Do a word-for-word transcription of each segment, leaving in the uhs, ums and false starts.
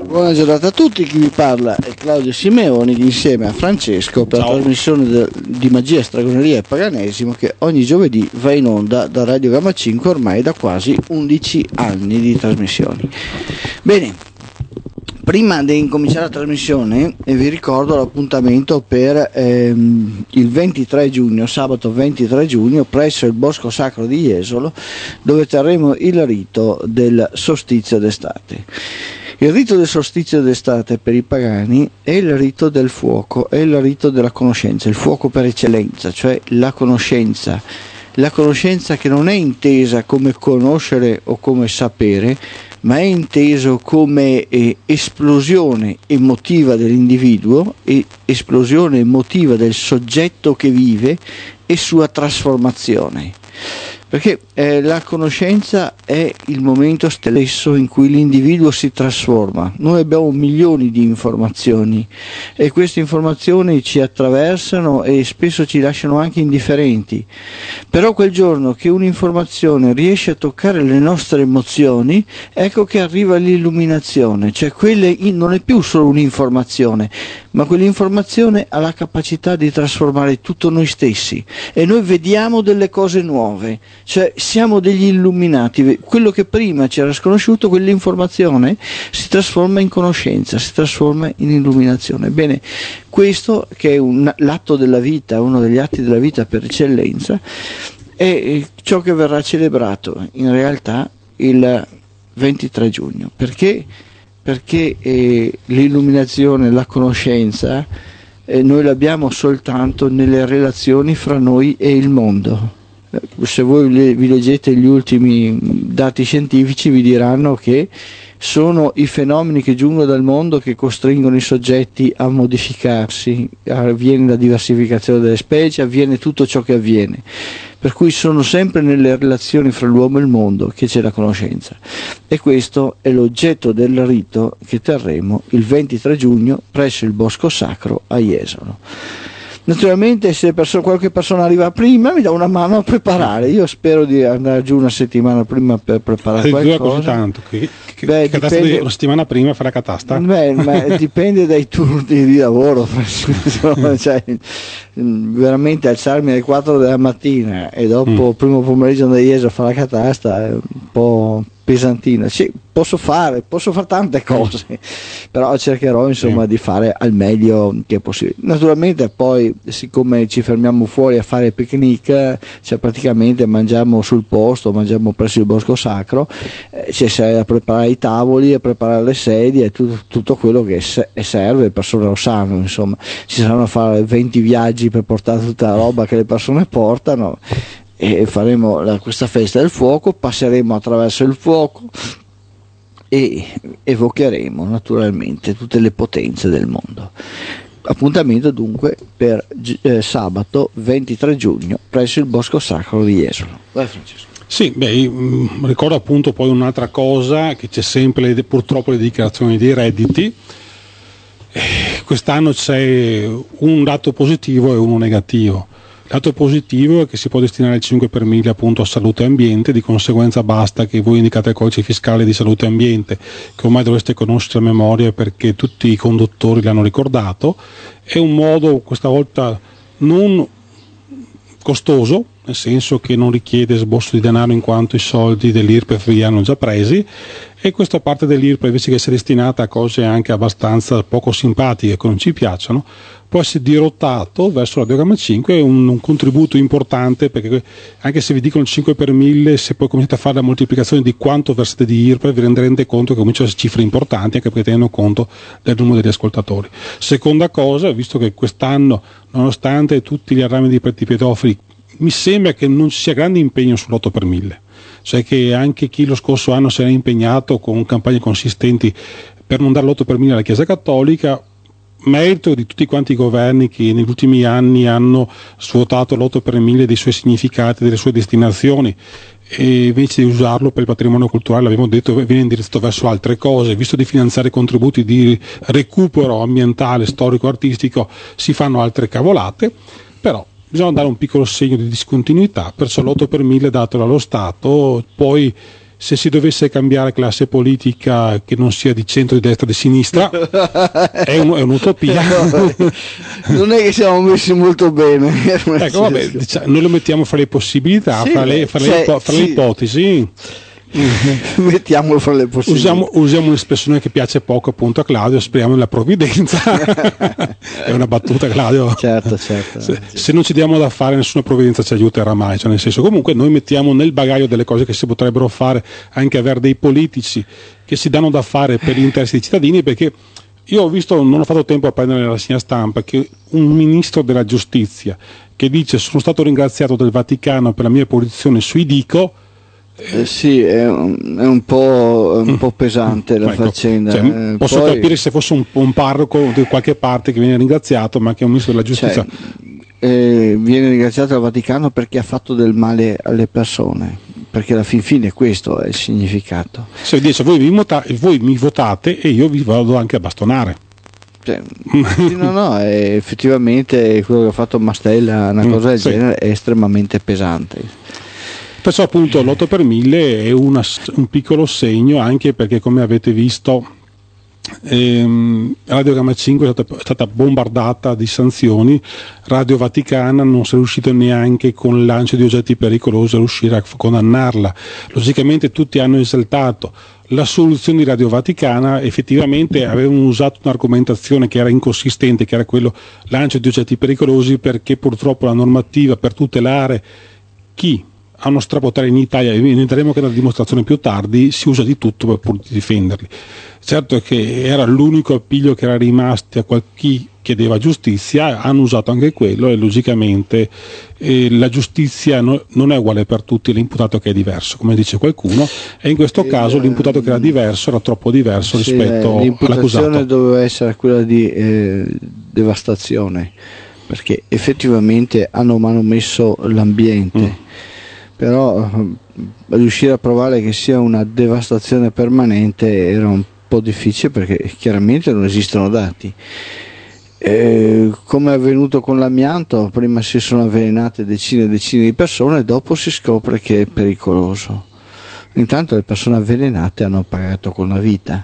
Buona giornata a tutti, chi vi parla è Claudio Simeoni insieme a Francesco per Ciao. La trasmissione de, di magia, stregoneria e paganesimo che ogni giovedì va in onda da Radio Gamma cinque ormai da quasi undici anni di trasmissioni. Bene, prima di incominciare la trasmissione eh, vi ricordo l'appuntamento per ehm, il ventitré giugno, sabato ventitré giugno, presso il Bosco Sacro di Jesolo, dove terremo il rito del solstizio d'estate. Il rito del solstizio d'estate per i pagani è il rito del fuoco, è il rito della conoscenza, il fuoco per eccellenza, cioè la conoscenza, la conoscenza che non è intesa come conoscere o come sapere, ma è inteso come eh, esplosione emotiva dell'individuo e esplosione emotiva del soggetto che vive e sua trasformazione. Perché eh, la conoscenza è il momento stesso in cui l'individuo si trasforma. Noi abbiamo milioni di informazioni e queste informazioni ci attraversano e spesso ci lasciano anche indifferenti. Però quel giorno che un'informazione riesce a toccare le nostre emozioni, ecco che arriva l'illuminazione, cioè quelle in, non è più solo un'informazione, ma quell'informazione ha la capacità di trasformare tutto noi stessi e noi vediamo delle cose nuove. Cioè siamo degli illuminati, quello che prima ci era sconosciuto, quell'informazione si trasforma in conoscenza, si trasforma in illuminazione. Bene, questo che è un, l'atto della vita, uno degli atti della vita per eccellenza, è ciò che verrà celebrato in realtà il ventitré giugno. Perché? Perché eh, l'illuminazione, la conoscenza, eh, noi l'abbiamo soltanto nelle relazioni fra noi e il mondo. Se voi vi leggete gli ultimi dati scientifici vi diranno che sono i fenomeni che giungono dal mondo che costringono i soggetti a modificarsi, avviene la diversificazione delle specie, avviene tutto ciò che avviene, per cui sono sempre nelle relazioni fra l'uomo e il mondo che c'è la conoscenza, e questo è l'oggetto del rito che terremo il ventitré giugno presso il Bosco Sacro a Jesolo. Naturalmente se perso- qualche persona arriva prima mi dà una mano a preparare, io spero di andare giù una settimana prima per preparare qualcosa. Così tanto, che, che, Beh, che dipende, una settimana prima fa la catasta? Beh, ma dipende dai turni di lavoro, cioè, veramente alzarmi alle quattro della mattina e dopo mm. primo pomeriggio da Jesolo fare la catasta è un po' pesantina. Sì, posso fare, posso fare tante cose, però cercherò insomma sì. di fare al meglio che possibile. Naturalmente poi, siccome ci fermiamo fuori a fare picnic, cioè praticamente mangiamo sul posto, mangiamo presso il Bosco Sacro, eh, c'è a preparare i tavoli, a preparare le sedie e tutto, tutto quello che se- serve, le persone lo sanno, insomma, ci saranno a fare venti viaggi per portare tutta la roba che le persone portano. E faremo la, questa festa del fuoco, passeremo attraverso il fuoco e evocheremo naturalmente tutte le potenze del mondo. Appuntamento dunque per eh, sabato ventitré giugno presso il Bosco Sacro di Jesolo. Vai Francesco. Sì, beh, mh, ricordo appunto poi un'altra cosa, che c'è sempre le, purtroppo le dichiarazioni dei redditi. Eh, quest'anno c'è un dato positivo e uno negativo. Il lato positivo è che si può destinare il cinque per mille appunto a salute e ambiente, di conseguenza basta che voi indicate il codice fiscale di salute e ambiente, che ormai dovreste conoscere a memoria perché tutti i conduttori l'hanno ricordato. È un modo questa volta non costoso, nel senso che non richiede esborso di denaro in quanto i soldi dell'I R P E F vi hanno già presi, e questa parte dell'I R P E F, invece che essere destinata a cose anche abbastanza poco simpatiche che non ci piacciono, può essere dirottato verso Radio Gamma cinque. È un, un contributo importante, perché anche se vi dicono il cinque per mille, se poi cominciate a fare la moltiplicazione di quanto versate di I R P E F vi renderete conto che cominciano a essere cifre importanti, anche perché tengono conto del numero degli ascoltatori. Seconda cosa, visto che quest'anno, nonostante tutti gli arrami di pedofili, mi sembra che non ci sia grande impegno sull'otto per mille, cioè che anche chi lo scorso anno si era impegnato con campagne consistenti per non dare l'otto per mille alla Chiesa Cattolica, merito di tutti quanti i governi che negli ultimi anni hanno svuotato l'otto per mille dei suoi significati, delle sue destinazioni, e invece di usarlo per il patrimonio culturale, l'abbiamo detto, viene indirizzato verso altre cose. Visto di finanziare contributi di recupero ambientale, storico, artistico, si fanno altre cavolate, però bisogna dare un piccolo segno di discontinuità, perciò l'otto per mille datelo allo Stato. Poi se si dovesse cambiare classe politica che non sia di centro, di destra, di sinistra, è, un, è un'utopia. Non è che siamo messi molto bene. Ecco, vabbè, diciamo, noi lo mettiamo fra le possibilità, sì, fra, le, fra, cioè, le, ipo- fra sì. le ipotesi. Mettiamolo fra le possibilità. Usiamo, usiamo un'espressione che piace poco appunto a Claudio, speriamo nella provvidenza. È una battuta, Claudio. Certo, certo. Se, se non ci diamo da fare, nessuna provvidenza ci aiuterà mai, cioè nel senso, comunque noi mettiamo nel bagaglio delle cose che si potrebbero fare, anche avere dei politici che si danno da fare per gli interessi dei cittadini, perché io ho visto, non ho fatto tempo a prendere la rassegna stampa, che un ministro della giustizia che dice sono stato ringraziato dal Vaticano per la mia posizione sui Dico. Eh, sì, è un, è un po', un po' pesante la ecco, faccenda. Cioè, eh, posso poi... capire se fosse un, un parroco di qualche parte che viene ringraziato, ma che è un ministro della giustizia. Cioè, eh, viene ringraziato dal Vaticano perché ha fatto del male alle persone, perché alla fin fine questo è il significato. Se dice voi mi, vota- voi mi votate e io vi vado anche a bastonare. Cioè, no, no, è, effettivamente quello che ha fatto Mastella, una cosa del sì. genere, è estremamente pesante. Perciò appunto l'otto per mille è una, un piccolo segno, anche perché come avete visto ehm, Radio Gamma cinque è stata, è stata bombardata di sanzioni. Radio Vaticana non si è riuscito neanche con il lancio di oggetti pericolosi a riuscire a condannarla. Logicamente tutti hanno esaltato la soluzione di Radio Vaticana, effettivamente avevano usato un'argomentazione che era inconsistente, che era quello lancio di oggetti pericolosi, perché purtroppo la normativa per tutelare chi ha uno strapotere in Italia, e vedremo che nella dimostrazione più tardi si usa di tutto per pur di difenderli. Certo che era l'unico appiglio che era rimasto a qual- chi chiedeva giustizia, hanno usato anche quello e logicamente eh, la giustizia no, non è uguale per tutti, l'imputato che è diverso, come dice qualcuno, e in questo e caso l'imputato che era diverso era troppo diverso sì, rispetto l'imputazione all'accusato. Doveva essere quella di eh, devastazione, perché effettivamente hanno manomesso l'ambiente. Mm. Però riuscire a provare che sia una devastazione permanente era un po' difficile, perché chiaramente non esistono dati. Eh, come è avvenuto con l'amianto, prima si sono avvelenate decine e decine di persone, dopo si scopre che è pericoloso. Intanto le persone avvelenate hanno pagato con la vita.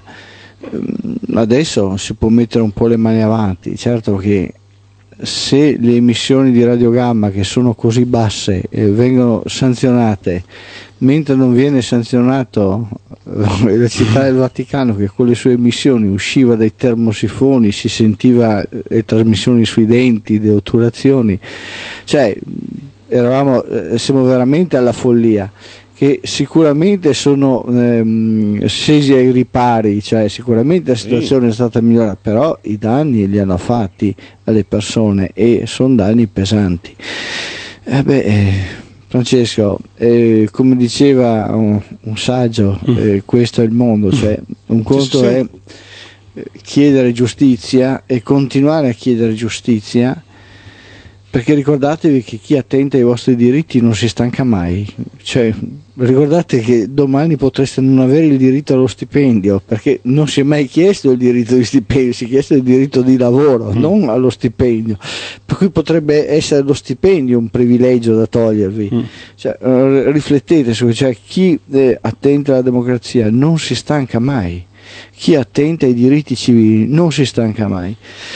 Adesso si può mettere un po' le mani avanti, certo che se le emissioni di radiogamma, che sono così basse, eh, vengono sanzionate, mentre non viene sanzionato eh, la città del Vaticano, che con le sue emissioni usciva dai termosifoni, si sentiva eh, le trasmissioni sui denti, le otturazioni, cioè eravamo, eh, siamo veramente alla follia, che sicuramente sono ehm, scesi ai ripari, cioè sicuramente la situazione sì. è stata migliorata, però i danni li hanno fatti alle persone e sono danni pesanti. Eh beh, eh, Francesco, eh, come diceva un, un saggio, eh, questo è il mondo, cioè un conto sì, sì. è chiedere giustizia e continuare a chiedere giustizia, perché ricordatevi che chi attenta ai vostri diritti non si stanca mai, cioè ricordate che domani potreste non avere il diritto allo stipendio, perché non si è mai chiesto il diritto di stipendio, si è chiesto il diritto di lavoro, mm. non allo stipendio, per cui potrebbe essere lo stipendio un privilegio da togliervi. Mm. Cioè, uh, riflettete su, cioè, chi eh, attenta alla democrazia non si stanca mai, chi attenta ai diritti civili non si stanca mai.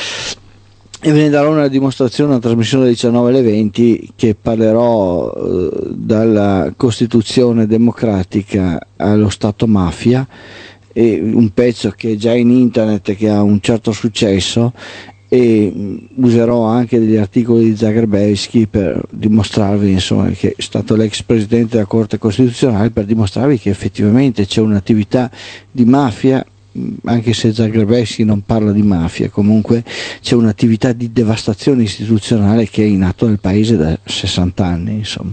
E ve ne darò una dimostrazione, una trasmissione alle diciannove alle venti, che parlerò eh, dalla Costituzione democratica allo Stato mafia, e un pezzo che è già in internet, che ha un certo successo, e mh, userò anche degli articoli di Zagrebelsky per dimostrarvi, insomma, che è stato l'ex presidente della Corte Costituzionale, per dimostrarvi che effettivamente c'è un'attività di mafia, anche se Zagrebelsky non parla di mafia, comunque c'è un'attività di devastazione istituzionale che è in atto nel paese da sessanta anni, insomma.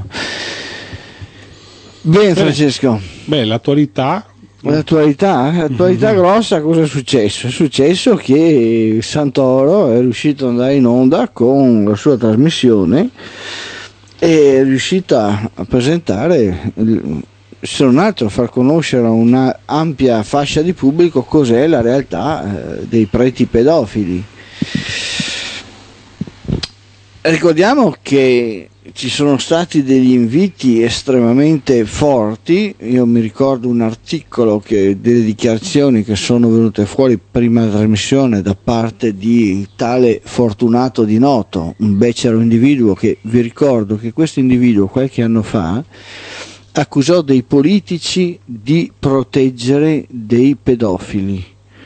Bene, Francesco. Beh, l'attualità L'attualità, l'attualità mm-hmm. grossa, cosa è successo? È successo che Santoro è riuscito ad andare in onda con la sua trasmissione e è riuscito a presentare, se non altro, far conoscere a una ampia fascia di pubblico cos'è la realtà eh, dei preti pedofili. Ricordiamo che ci sono stati degli inviti estremamente forti. Io mi ricordo un articolo, che delle dichiarazioni che sono venute fuori prima della trasmissione da parte di tale Fortunato Di Noto, un becero individuo, che vi ricordo che questo individuo qualche anno fa accusò dei politici di proteggere dei pedofili.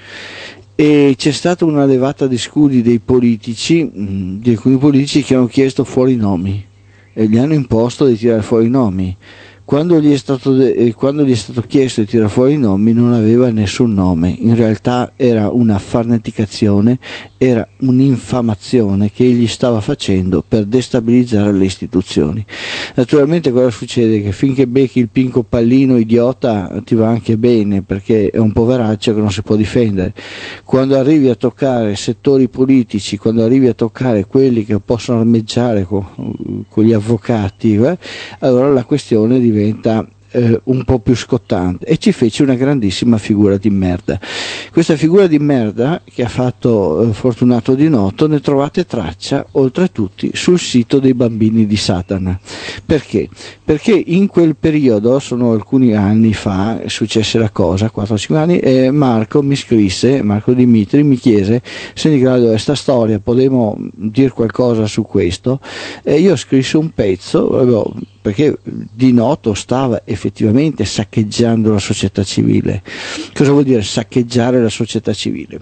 E c'è stata una levata di scudi dei politici, di alcuni politici, che hanno chiesto fuori i nomi e gli hanno imposto di tirare fuori i nomi. Quando gli è stato, de- quando gli è stato chiesto di tirare fuori i nomi, non aveva nessun nome. In realtà era una farneticazione, era un'infamazione che egli stava facendo per destabilizzare le istituzioni. Naturalmente cosa succede? Che finché becchi il pinco pallino idiota ti va anche bene, perché è un poveraccio che non si può difendere. Quando arrivi a toccare settori politici, quando arrivi a toccare quelli che possono armeggiare con, con gli avvocati, eh, allora la questione diventa diventa eh, un po' più scottante, e ci fece una grandissima figura di merda. Questa figura di merda che ha fatto eh, Fortunato Di Noto ne trovate traccia oltretutto sul sito dei bambini di Satana. Perché? Perché in quel periodo, sono alcuni anni fa, successe la cosa, quattro cinque anni, e Marco mi scrisse, Marco Dimitri mi chiese: senti Claudio, questa storia, potremmo dire qualcosa su questo? E io scrissi un pezzo, perché Di Noto stava effettivamente saccheggiando la società civile. Cosa vuol dire saccheggiare la società civile?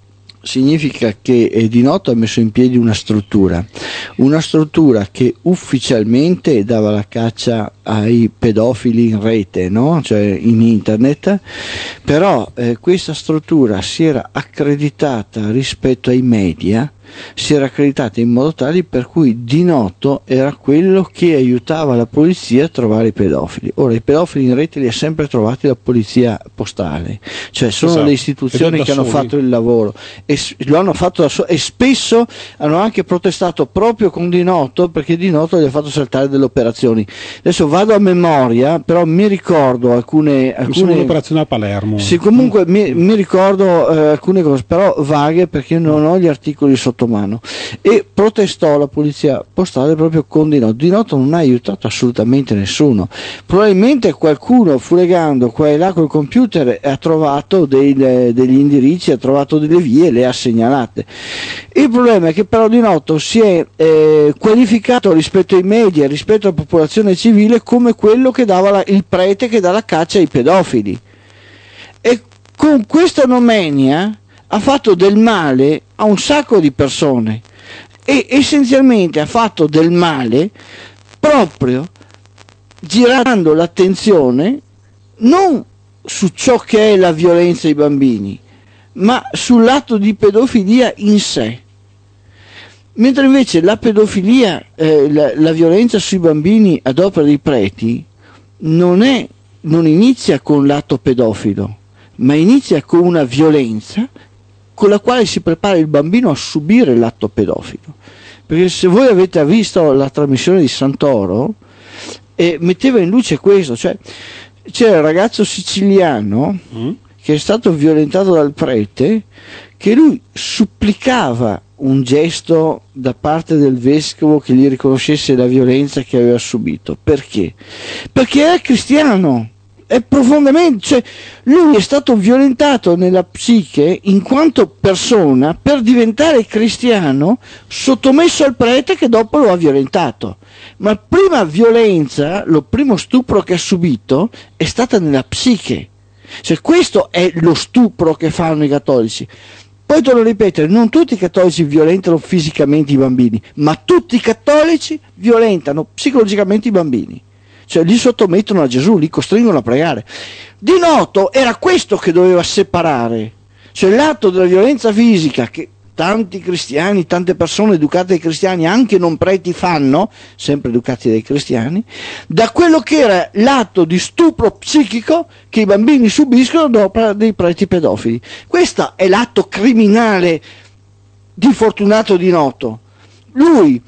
Significa che eh, Di Noto ha messo in piedi una struttura, una struttura che ufficialmente dava la caccia ai pedofili in rete, no? Cioè in internet, però eh, questa struttura si era accreditata rispetto ai media, si era accreditata in modo tale per cui Di Noto era quello che aiutava la polizia a trovare i pedofili. Ora, i pedofili in rete li ha sempre trovati la polizia postale, cioè sono esatto. le istituzioni che hanno fatto il lavoro e lo hanno fatto da soli, e spesso hanno anche protestato proprio con Di Noto, perché Di Noto gli ha fatto saltare delle operazioni. Adesso vado a memoria, però mi ricordo alcune, alcune un'operazione a Palermo. Sì, comunque mm. mi, mi ricordo eh, alcune cose, però vaghe, perché non ho gli articoli sotto mano. E protestò la polizia postale proprio con Di Noto. Di Noto non ha aiutato assolutamente nessuno. Probabilmente qualcuno, furegando qua e là col computer, ha trovato dei, degli indirizzi, ha trovato delle vie, le ha segnalate. Il problema è che però Di Noto si è eh, qualificato rispetto ai media, rispetto alla popolazione civile, come quello che dava la, il prete che dà la caccia ai pedofili. E con questa nomenia ha fatto del male a un sacco di persone, e essenzialmente ha fatto del male proprio girando l'attenzione non su ciò che è la violenza ai bambini, ma sull'atto di pedofilia in sé. Mentre invece la pedofilia, eh, la, la violenza sui bambini ad opera dei preti non è, non inizia con l'atto pedofilo, ma inizia con una violenza con la quale si prepara il bambino a subire l'atto pedofilo. Perché se voi avete visto la trasmissione di Santoro, eh, metteva in luce questo, cioè c'era il ragazzo siciliano mm. che è stato violentato dal prete, che lui supplicava un gesto da parte del vescovo che gli riconoscesse la violenza che aveva subito. Perché? Perché era cristiano. È profondamente, cioè lui è stato violentato nella psiche in quanto persona per diventare cristiano, sottomesso al prete che dopo lo ha violentato. Ma la prima violenza, lo primo stupro che ha subito è stata nella psiche. Cioè questo è lo stupro che fanno i cattolici. Poi torno a ripetere, non tutti i cattolici violentano fisicamente i bambini, ma tutti i cattolici violentano psicologicamente i bambini. Cioè li sottomettono a Gesù, li costringono a pregare. Di Noto era questo che doveva separare, cioè l'atto della violenza fisica che tanti cristiani, tante persone educate dai cristiani, anche non preti, fanno, sempre educati dai cristiani, da quello che era l'atto di stupro psichico che i bambini subiscono dopo dei preti pedofili. Questo è l'atto criminale di Fortunato Di Noto. Lui,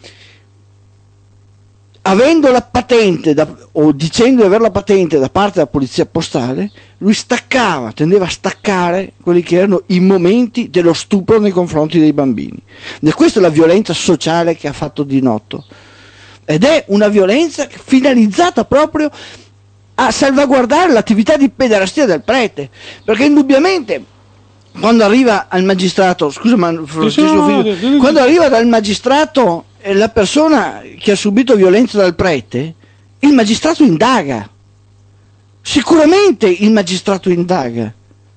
avendo la patente da, o dicendo di avere la patente da parte della polizia postale, lui staccava, tendeva a staccare quelli che erano i momenti dello stupro nei confronti dei bambini. E questa è la violenza sociale che ha fatto Di Noto. ed è una violenza finalizzata proprio a salvaguardare l'attività di pederastia del prete, perché indubbiamente quando arriva al magistrato, scusa ma Figlio, quando arriva dal magistrato eh, la persona che ha subito violenza dal prete, il magistrato indaga, sicuramente il magistrato indaga,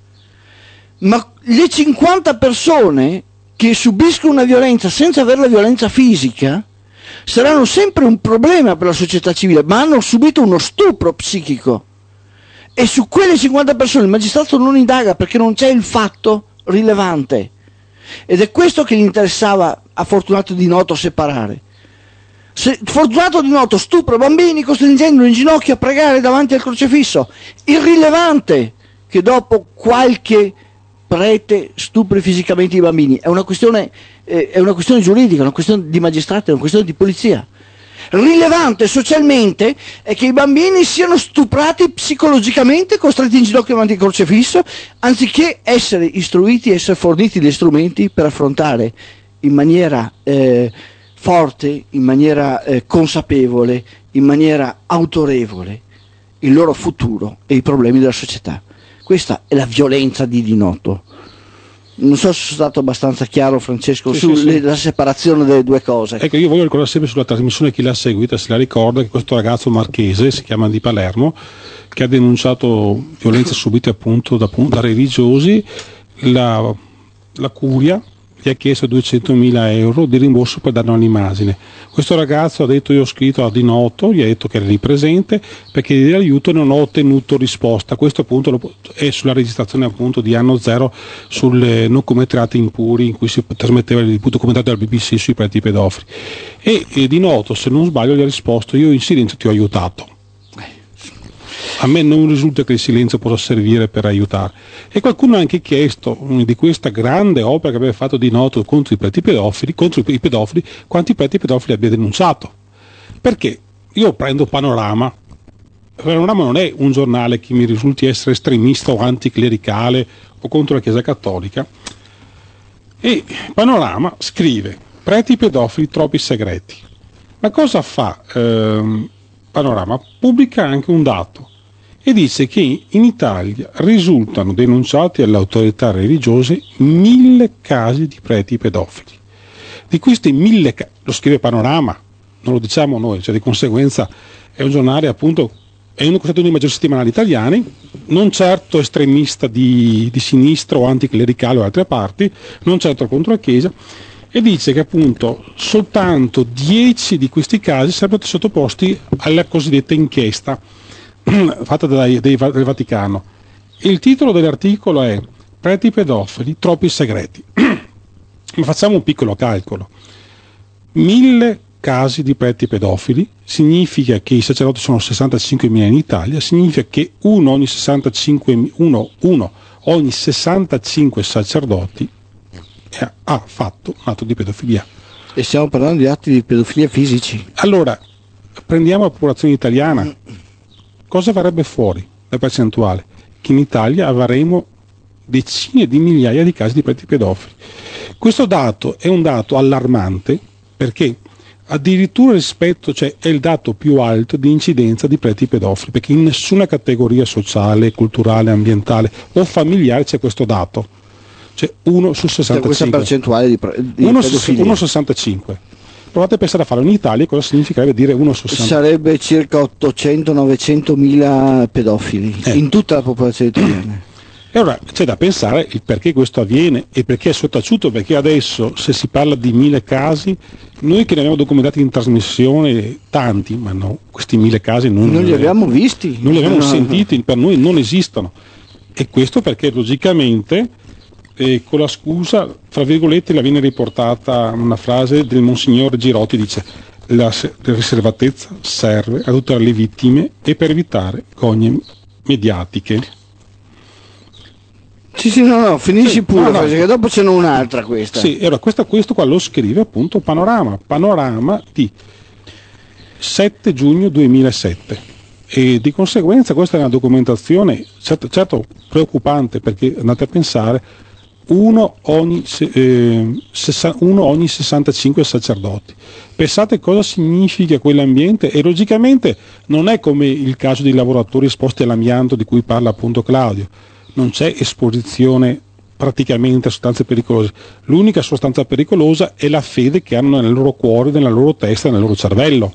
ma le cinquanta persone che subiscono una violenza senza avere la violenza fisica saranno sempre un problema per la società civile, ma hanno subito uno stupro psichico, e su quelle cinquanta persone il magistrato non indaga perché non c'è il fatto rilevante, ed è questo che gli interessava a Fortunato Di Noto separare. Se Fortunato Di Noto stupra bambini costringendoli in ginocchio a pregare davanti al crocefisso, irrilevante che dopo qualche prete stupri fisicamente i bambini, è una questione, eh, è una questione giuridica, una questione di magistrato, è una questione di polizia. Rilevante socialmente è che i bambini siano stuprati psicologicamente, costretti in ginocchio davanti al crocefisso, anziché essere istruiti e essere forniti gli strumenti per affrontare in maniera eh, forte, in maniera eh, consapevole, in maniera autorevole il loro futuro e i problemi della società. Questa è la violenza di Di Noto. Non so se sono stato abbastanza chiaro, Francesco, sì, sulla sì, sì. separazione delle due cose. Ecco, io voglio ricordare sempre sulla trasmissione, chi l'ha seguita se la ricorda, che questo ragazzo marchese, si chiama Di Palermo, che ha denunciato violenze subite appunto da, da religiosi, la, la curia gli ha chiesto duecentomila euro di rimborso per danno all'immagine. Questo ragazzo ha detto: io ho scritto a Di Noto, gli ha detto che era lì presente per chiedere aiuto e non ho ottenuto risposta. Questo appunto è sulla registrazione appunto di Anno Zero sulle non commettere atti impuri, in cui si trasmetteva il documentario della B B C sui preti pedofili. E, e Di Noto, se non sbaglio, gli ha risposto: io in silenzio ti ho aiutato. A me non risulta che il silenzio possa servire per aiutare. E qualcuno ha anche chiesto di questa grande opera che aveva fatto Di Noto contro i preti pedofili, contro i pedofili, quanti preti pedofili abbia denunciato. Perché io prendo Panorama. Panorama non è un giornale che mi risulti essere estremista o anticlericale o contro la Chiesa Cattolica. E Panorama scrive: preti pedofili, troppi segreti. Ma cosa fa ehm, Panorama? Pubblica anche un dato e dice che in Italia risultano denunciati alle autorità religiose mille casi di preti pedofili. Di questi mille casi, lo scrive Panorama, non lo diciamo noi, cioè di conseguenza è un giornale appunto, è uno dei maggiori settimanali italiani, non certo estremista di, di sinistra o anticlericale o altre parti, non certo contro la Chiesa, e dice che appunto soltanto dieci di questi casi sarebbero sottoposti alla cosiddetta inchiesta fatta dai, dai, del Vaticano. Il titolo dell'articolo è: preti pedofili, troppi segreti. Ma facciamo un piccolo calcolo: mille casi di preti pedofili significa che i sacerdoti sono sessantacinquemila in Italia, significa che uno ogni sessantacinque, uno, uno ogni sessantacinque sacerdoti ha fatto un atto di pedofilia. E stiamo parlando di atti di pedofilia fisici. Allora, prendiamo la popolazione italiana. Cosa verrebbe fuori la percentuale? Che in Italia avremo decine di migliaia di casi di preti pedofili. Questo dato è un dato allarmante, perché addirittura rispetto, cioè è il dato più alto di incidenza di preti pedofili, perché in nessuna categoria sociale, culturale, ambientale o familiare c'è questo dato. Cioè uno su sessantacinque. C'è questa percentuale di, pre- di uno pedofilia. uno su sessantacinque. Provate a pensare a farlo in Italia, cosa significherebbe dire uno su sessanta? Sarebbe circa ottocento novecento mila pedofili eh. in tutta la popolazione italiana. E allora c'è da pensare il perché questo avviene e perché è sottaciuto, perché adesso se si parla di mille casi, noi che ne abbiamo documentati in trasmissione tanti, ma no, questi mille casi non, non li abbiamo visti, non li abbiamo no, sentiti, per noi non esistono. E questo perché logicamente eh, con la scusa, fra virgolette, la viene riportata una frase del Monsignor Girotti, dice: la riservatezza serve a tutelare le vittime e per evitare gogne mediatiche. Sì, sì, no, no, finisci sì, pure, no, no. Perché dopo ce n'è un'altra questa. Sì, allora questo, questo qua lo scrive appunto Panorama, Panorama di sette giugno duemilasette. E di conseguenza questa è una documentazione certo, certo preoccupante, perché andate a pensare uno ogni, eh, sessa, uno ogni sessantacinque sacerdoti. Pensate cosa significa quell'ambiente, e logicamente non è come il caso dei lavoratori esposti all'amianto di cui parla appunto Claudio, non c'è esposizione praticamente a sostanze pericolose. L'unica sostanza pericolosa è la fede che hanno nel loro cuore, nella loro testa, nel loro cervello.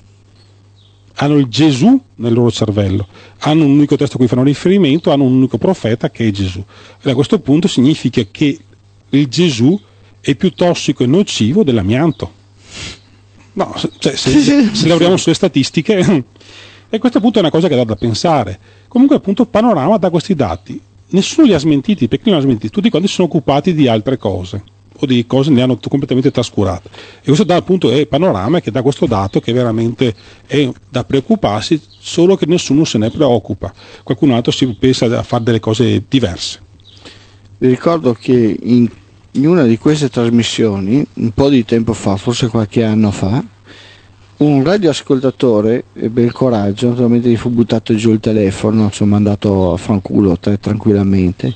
Hanno il Gesù nel loro cervello, hanno un unico testo a cui fanno riferimento, hanno un unico profeta che è Gesù. E a questo punto significa che il Gesù è più tossico e nocivo dell'amianto. No, cioè, se, se lavoriamo sulle statistiche, e a questo punto è una cosa che dà da pensare. Comunque appunto Panorama dà questi dati, nessuno li ha smentiti, perché li hanno smentiti? Tutti quanti sono occupati di altre cose, o di cose ne hanno completamente trascurate, e questo dà appunto è Panorama che dà questo dato che veramente è da preoccuparsi, solo che nessuno se ne preoccupa, qualcun altro si pensa a fare delle cose diverse. Vi ricordo che in, in una di queste trasmissioni, un po' di tempo fa, forse qualche anno fa, un radioascoltatore ebbe il coraggio, naturalmente gli fu buttato giù il telefono, ci ho mandato a fanculo tranquillamente,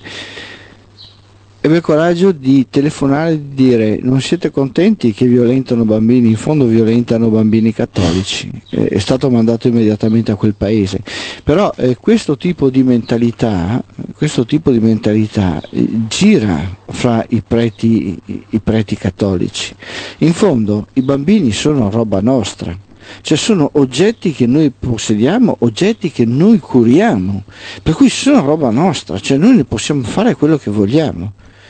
ebbe il coraggio di telefonare e di dire: non siete contenti che violentano bambini? In fondo violentano bambini cattolici. Eh, è stato mandato immediatamente a quel paese. Però eh, questo tipo di mentalità, questo tipo di mentalità eh, gira fra i preti, i, i preti cattolici. In fondo i bambini sono roba nostra. Cioè sono oggetti che noi possediamo, oggetti che noi curiamo, per cui sono roba nostra, cioè noi ne possiamo fare quello che vogliamo.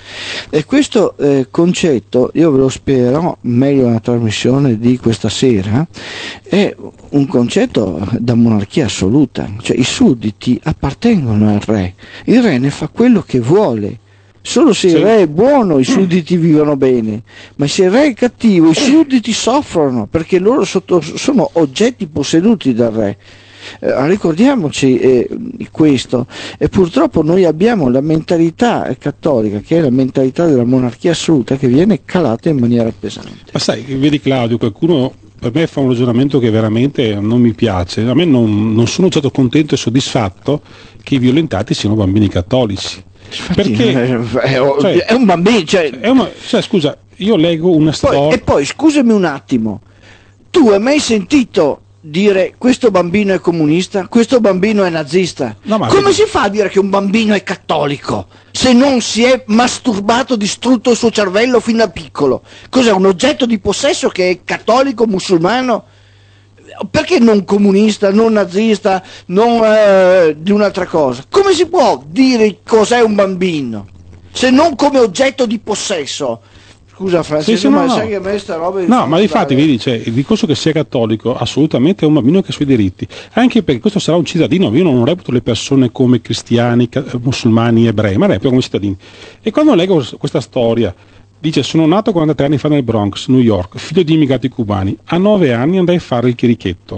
E questo eh, concetto, io ve lo spiegherò meglio nella trasmissione di questa sera, è un concetto da monarchia assoluta, cioè i sudditi appartengono al re, il re ne fa quello che vuole. Solo se sì. Il re è buono i sudditi vivono bene, ma se il re è cattivo i sudditi soffrono, perché loro sotto, sono oggetti posseduti dal re. Eh, ricordiamoci eh, questo, e purtroppo noi abbiamo la mentalità cattolica, che è la mentalità della monarchia assoluta, che viene calata in maniera pesante. Ma sai, vedi Claudio, qualcuno per me fa un ragionamento che veramente non mi piace. A me non, non sono stato contento e soddisfatto che i violentati siano bambini cattolici. Infatti, perché è, cioè, è un bambino, cioè, è una, cioè, scusa, io leggo una poi, storia. E poi scusami un attimo, tu hai mai sentito dire questo bambino è comunista, questo bambino è nazista? No, come vedi... si fa a dire che un bambino è cattolico se non si è masturbato, distrutto il suo cervello fin da piccolo? Cos'è, un oggetto di possesso che è cattolico, musulmano? Perché non comunista, non nazista, non eh, di un'altra cosa? Come si può dire cos'è un bambino se non come oggetto di possesso? Scusa Francesco, sì, sì, ma no, sai no. che a me sta roba... No, ma difatti vedi, cioè, il discorso che sia cattolico assolutamente è un bambino che ha i suoi diritti, anche perché questo sarà un cittadino. Io non reputo le persone come cristiani, musulmani, ebrei, ma reputo come cittadini. E quando leggo questa storia, dice: sono nato quarantatré anni fa nel Bronx, New York, figlio di immigrati cubani, a nove anni andai a fare il chierichetto.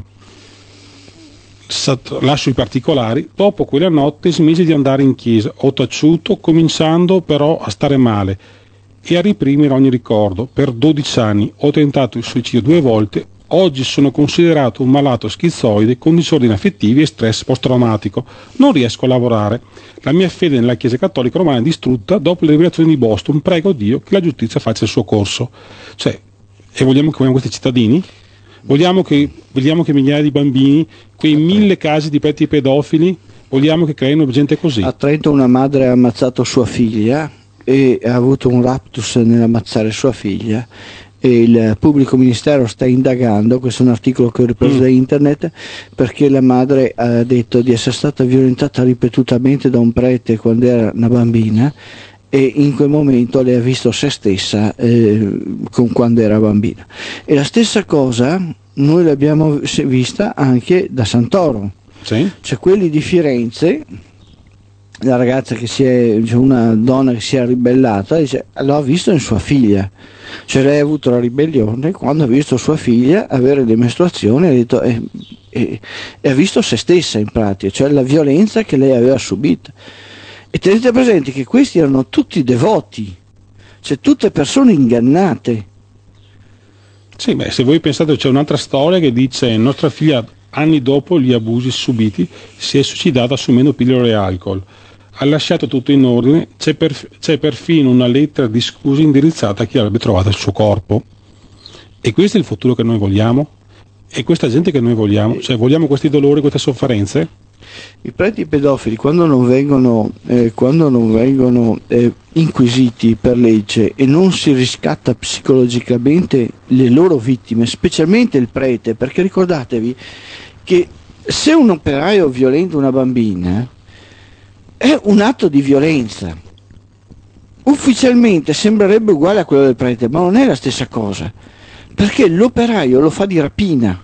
Lascio i particolari. Dopo quella notte smisi di andare in chiesa, ho taciuto, cominciando però a stare male e a reprimere ogni ricordo. Per dodici anni ho tentato il suicidio due volte. Oggi sono considerato un malato schizoide con disordini affettivi e stress post-traumatico. Non riesco a lavorare. La mia fede nella Chiesa Cattolica Romana è distrutta dopo le rivelazioni di Boston. Prego Dio che la giustizia faccia il suo corso. Cioè, e vogliamo che vogliamo questi cittadini? Vogliamo che, vogliamo che migliaia di bambini, quei mille casi di preti pedofili, vogliamo che creino gente così? A Trento una madre ha ammazzato sua figlia e ha avuto un raptus nell'ammazzare sua figlia, e il pubblico ministero sta indagando. Questo è un articolo che ho ripreso mm. da internet, perché la madre ha detto di essere stata violentata ripetutamente da un prete quando era una bambina, e in quel momento lei ha visto se stessa eh, con quando era bambina. E la stessa cosa noi l'abbiamo vista anche da Santoro. Sì. Cioè quelli di Firenze, la ragazza che si è, cioè una donna che si è ribellata, dice, l'ho visto in sua figlia. Cioè lei ha avuto la ribellione quando ha visto sua figlia avere le mestruazioni, ha detto, e, e, e ha visto se stessa in pratica, cioè la violenza che lei aveva subito. E tenete presente che questi erano tutti devoti, cioè tutte persone ingannate. Sì, beh, se voi pensate, c'è un'altra storia che dice: nostra figlia, anni dopo gli abusi subiti, si è suicidata assumendo pillole e alcol. ha lasciato tutto in ordine, c'è, per, c'è perfino una lettera di scusa indirizzata a chi avrebbe trovato il suo corpo. E questo è il futuro che noi vogliamo? E questa gente che noi vogliamo? Cioè, vogliamo questi dolori, queste sofferenze? I preti pedofili, quando non vengono, eh, quando non vengono eh, inquisiti per legge e non si riscatta psicologicamente le loro vittime, specialmente il prete, perché ricordatevi che se un operaio violenta una bambina è un atto di violenza. Ufficialmente sembrerebbe uguale a quello del prete, ma non è la stessa cosa, perché l'operaio lo fa di rapina.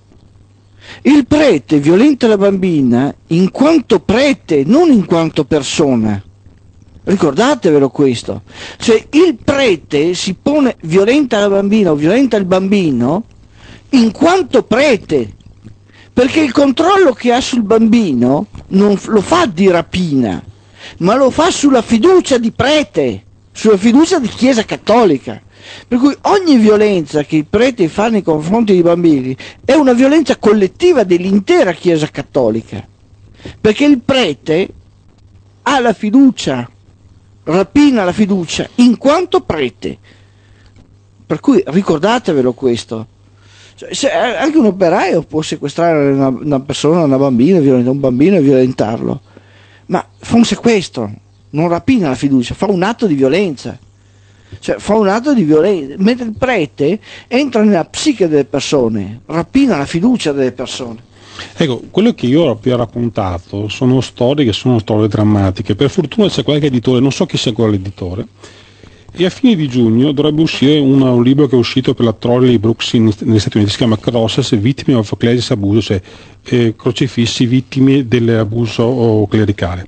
Il prete violenta la bambina in quanto prete, non in quanto persona. Ricordatevelo questo. Cioè il prete si pone, violenta la bambina o violenta il bambino in quanto prete, perché il controllo che ha sul bambino non lo fa di rapina, ma lo fa sulla fiducia di prete, sulla fiducia di Chiesa Cattolica. Per cui ogni violenza che i preti fanno nei confronti dei bambini è una violenza collettiva dell'intera Chiesa Cattolica, perché il prete ha la fiducia, rapina la fiducia in quanto prete. Per cui ricordatevelo questo. Cioè, se anche un operaio può sequestrare una, una persona, una bambina, un bambino e violentarlo, ma fa un sequestro, non rapina la fiducia, fa un atto di violenza. Cioè fa un atto di violenza, mentre il prete entra nella psiche delle persone, rapina la fiducia delle persone. Ecco, quello che io vi ho raccontato sono storie che sono storie drammatiche. Per fortuna c'è qualche editore, non so chi sia quell'editore, e a fine di giugno dovrebbe uscire un, un libro che è uscito per la Trolley Brooks in, negli Stati Uniti, si chiama Crosses, Vittime of Ecclesiastical Abuse, cioè eh, crocifissi, vittime dell'abuso clericale.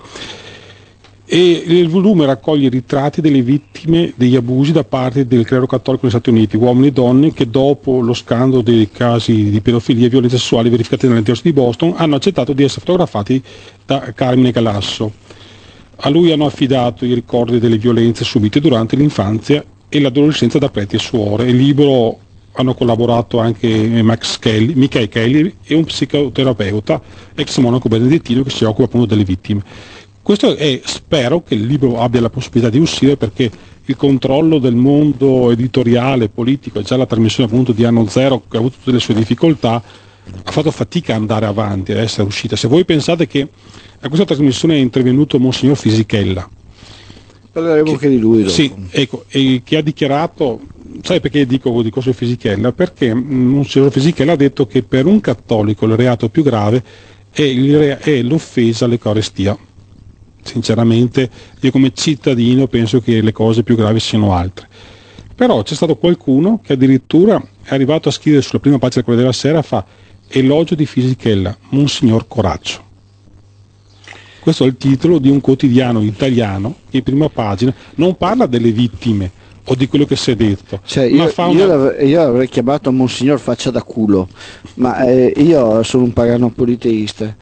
E il volume raccoglie i ritratti delle vittime degli abusi da parte del clero cattolico negli Stati Uniti, uomini e donne che dopo lo scandalo dei casi di pedofilia e violenza sessuale verificati nelle diocesi di Boston hanno accettato di essere fotografati da Carmine Galasso. A lui hanno affidato i ricordi delle violenze subite durante l'infanzia e l'adolescenza da preti e suore. Il libro hanno collaborato anche Max Kelly, Michael Kelly e un psicoterapeuta, ex monaco benedettino, che si occupa appunto delle vittime. Questo è, spero che il libro abbia la possibilità di uscire, perché il controllo del mondo editoriale, politico, e già la trasmissione appunto di Anno Zero, che ha avuto tutte le sue difficoltà, ha fatto fatica ad andare avanti, ad essere uscita. Se voi pensate che a questa trasmissione è intervenuto Monsignor Fisichella, parleremo che, anche di lui dopo. Sì, ecco, e che ha dichiarato, sai perché dico di cosa Fisichella? Perché Monsignor Fisichella ha detto che per un cattolico il reato più grave è, il re, è l'offesa all'Eucaristia. Sinceramente io come cittadino penso che le cose più gravi siano altre, però c'è stato qualcuno che addirittura è arrivato a scrivere sulla prima pagina del Corriere della Sera, fa elogio di Fisichella, Monsignor Coraggio. Questo è il titolo di un quotidiano italiano che in prima pagina non parla delle vittime o di quello che si è detto, cioè, ma io, fa una... io, l'avrei, io l'avrei chiamato Monsignor faccia da culo, ma eh, io sono un pagano politeista.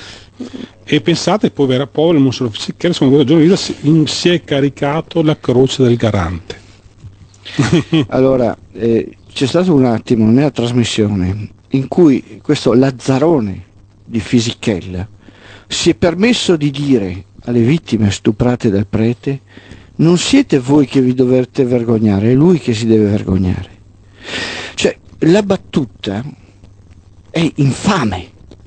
E pensate, povera povera Monsignor Fisichella, secondo questo giornalista, si, si è caricato la croce del garante. Allora, eh, c'è stato un attimo nella trasmissione in cui questo Lazzarone di Fisichella si è permesso di dire alle vittime stuprate dal prete: non siete voi che vi dovete vergognare, è lui che si deve vergognare. Cioè, la battuta è infame.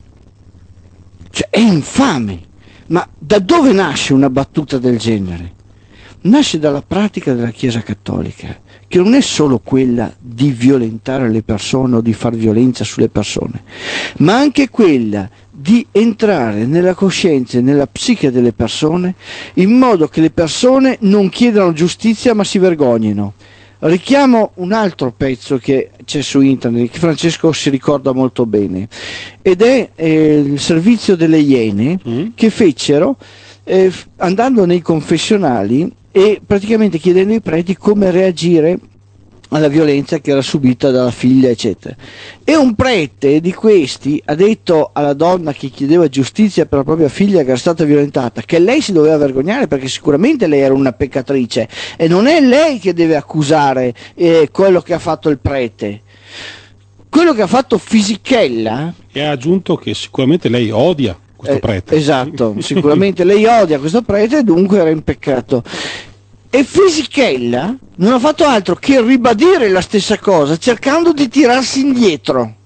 Cioè, è infame, ma da dove nasce una battuta del genere? Nasce dalla pratica della Chiesa Cattolica, che non è solo quella di violentare le persone o di far violenza sulle persone, ma anche quella di entrare nella coscienza e nella psiche delle persone in modo che le persone non chiedano giustizia ma si vergognino. Richiamo un altro pezzo che c'è su internet, che Francesco si ricorda molto bene, ed è eh, il servizio delle Iene mm. che fecero eh, andando nei confessionali e praticamente chiedendo ai preti come reagire alla violenza che era subita dalla figlia, eccetera. E un prete di questi ha detto alla donna che chiedeva giustizia per la propria figlia che era stata violentata che lei si doveva vergognare, perché sicuramente lei era una peccatrice e non è lei che deve accusare eh, quello che ha fatto il prete. Quello che ha fatto Fisichella, e ha aggiunto che sicuramente lei odia questo eh, prete. Esatto, sicuramente lei odia questo prete e dunque era in peccato. E Fisichella non ha fatto altro che ribadire la stessa cosa, cercando di tirarsi indietro.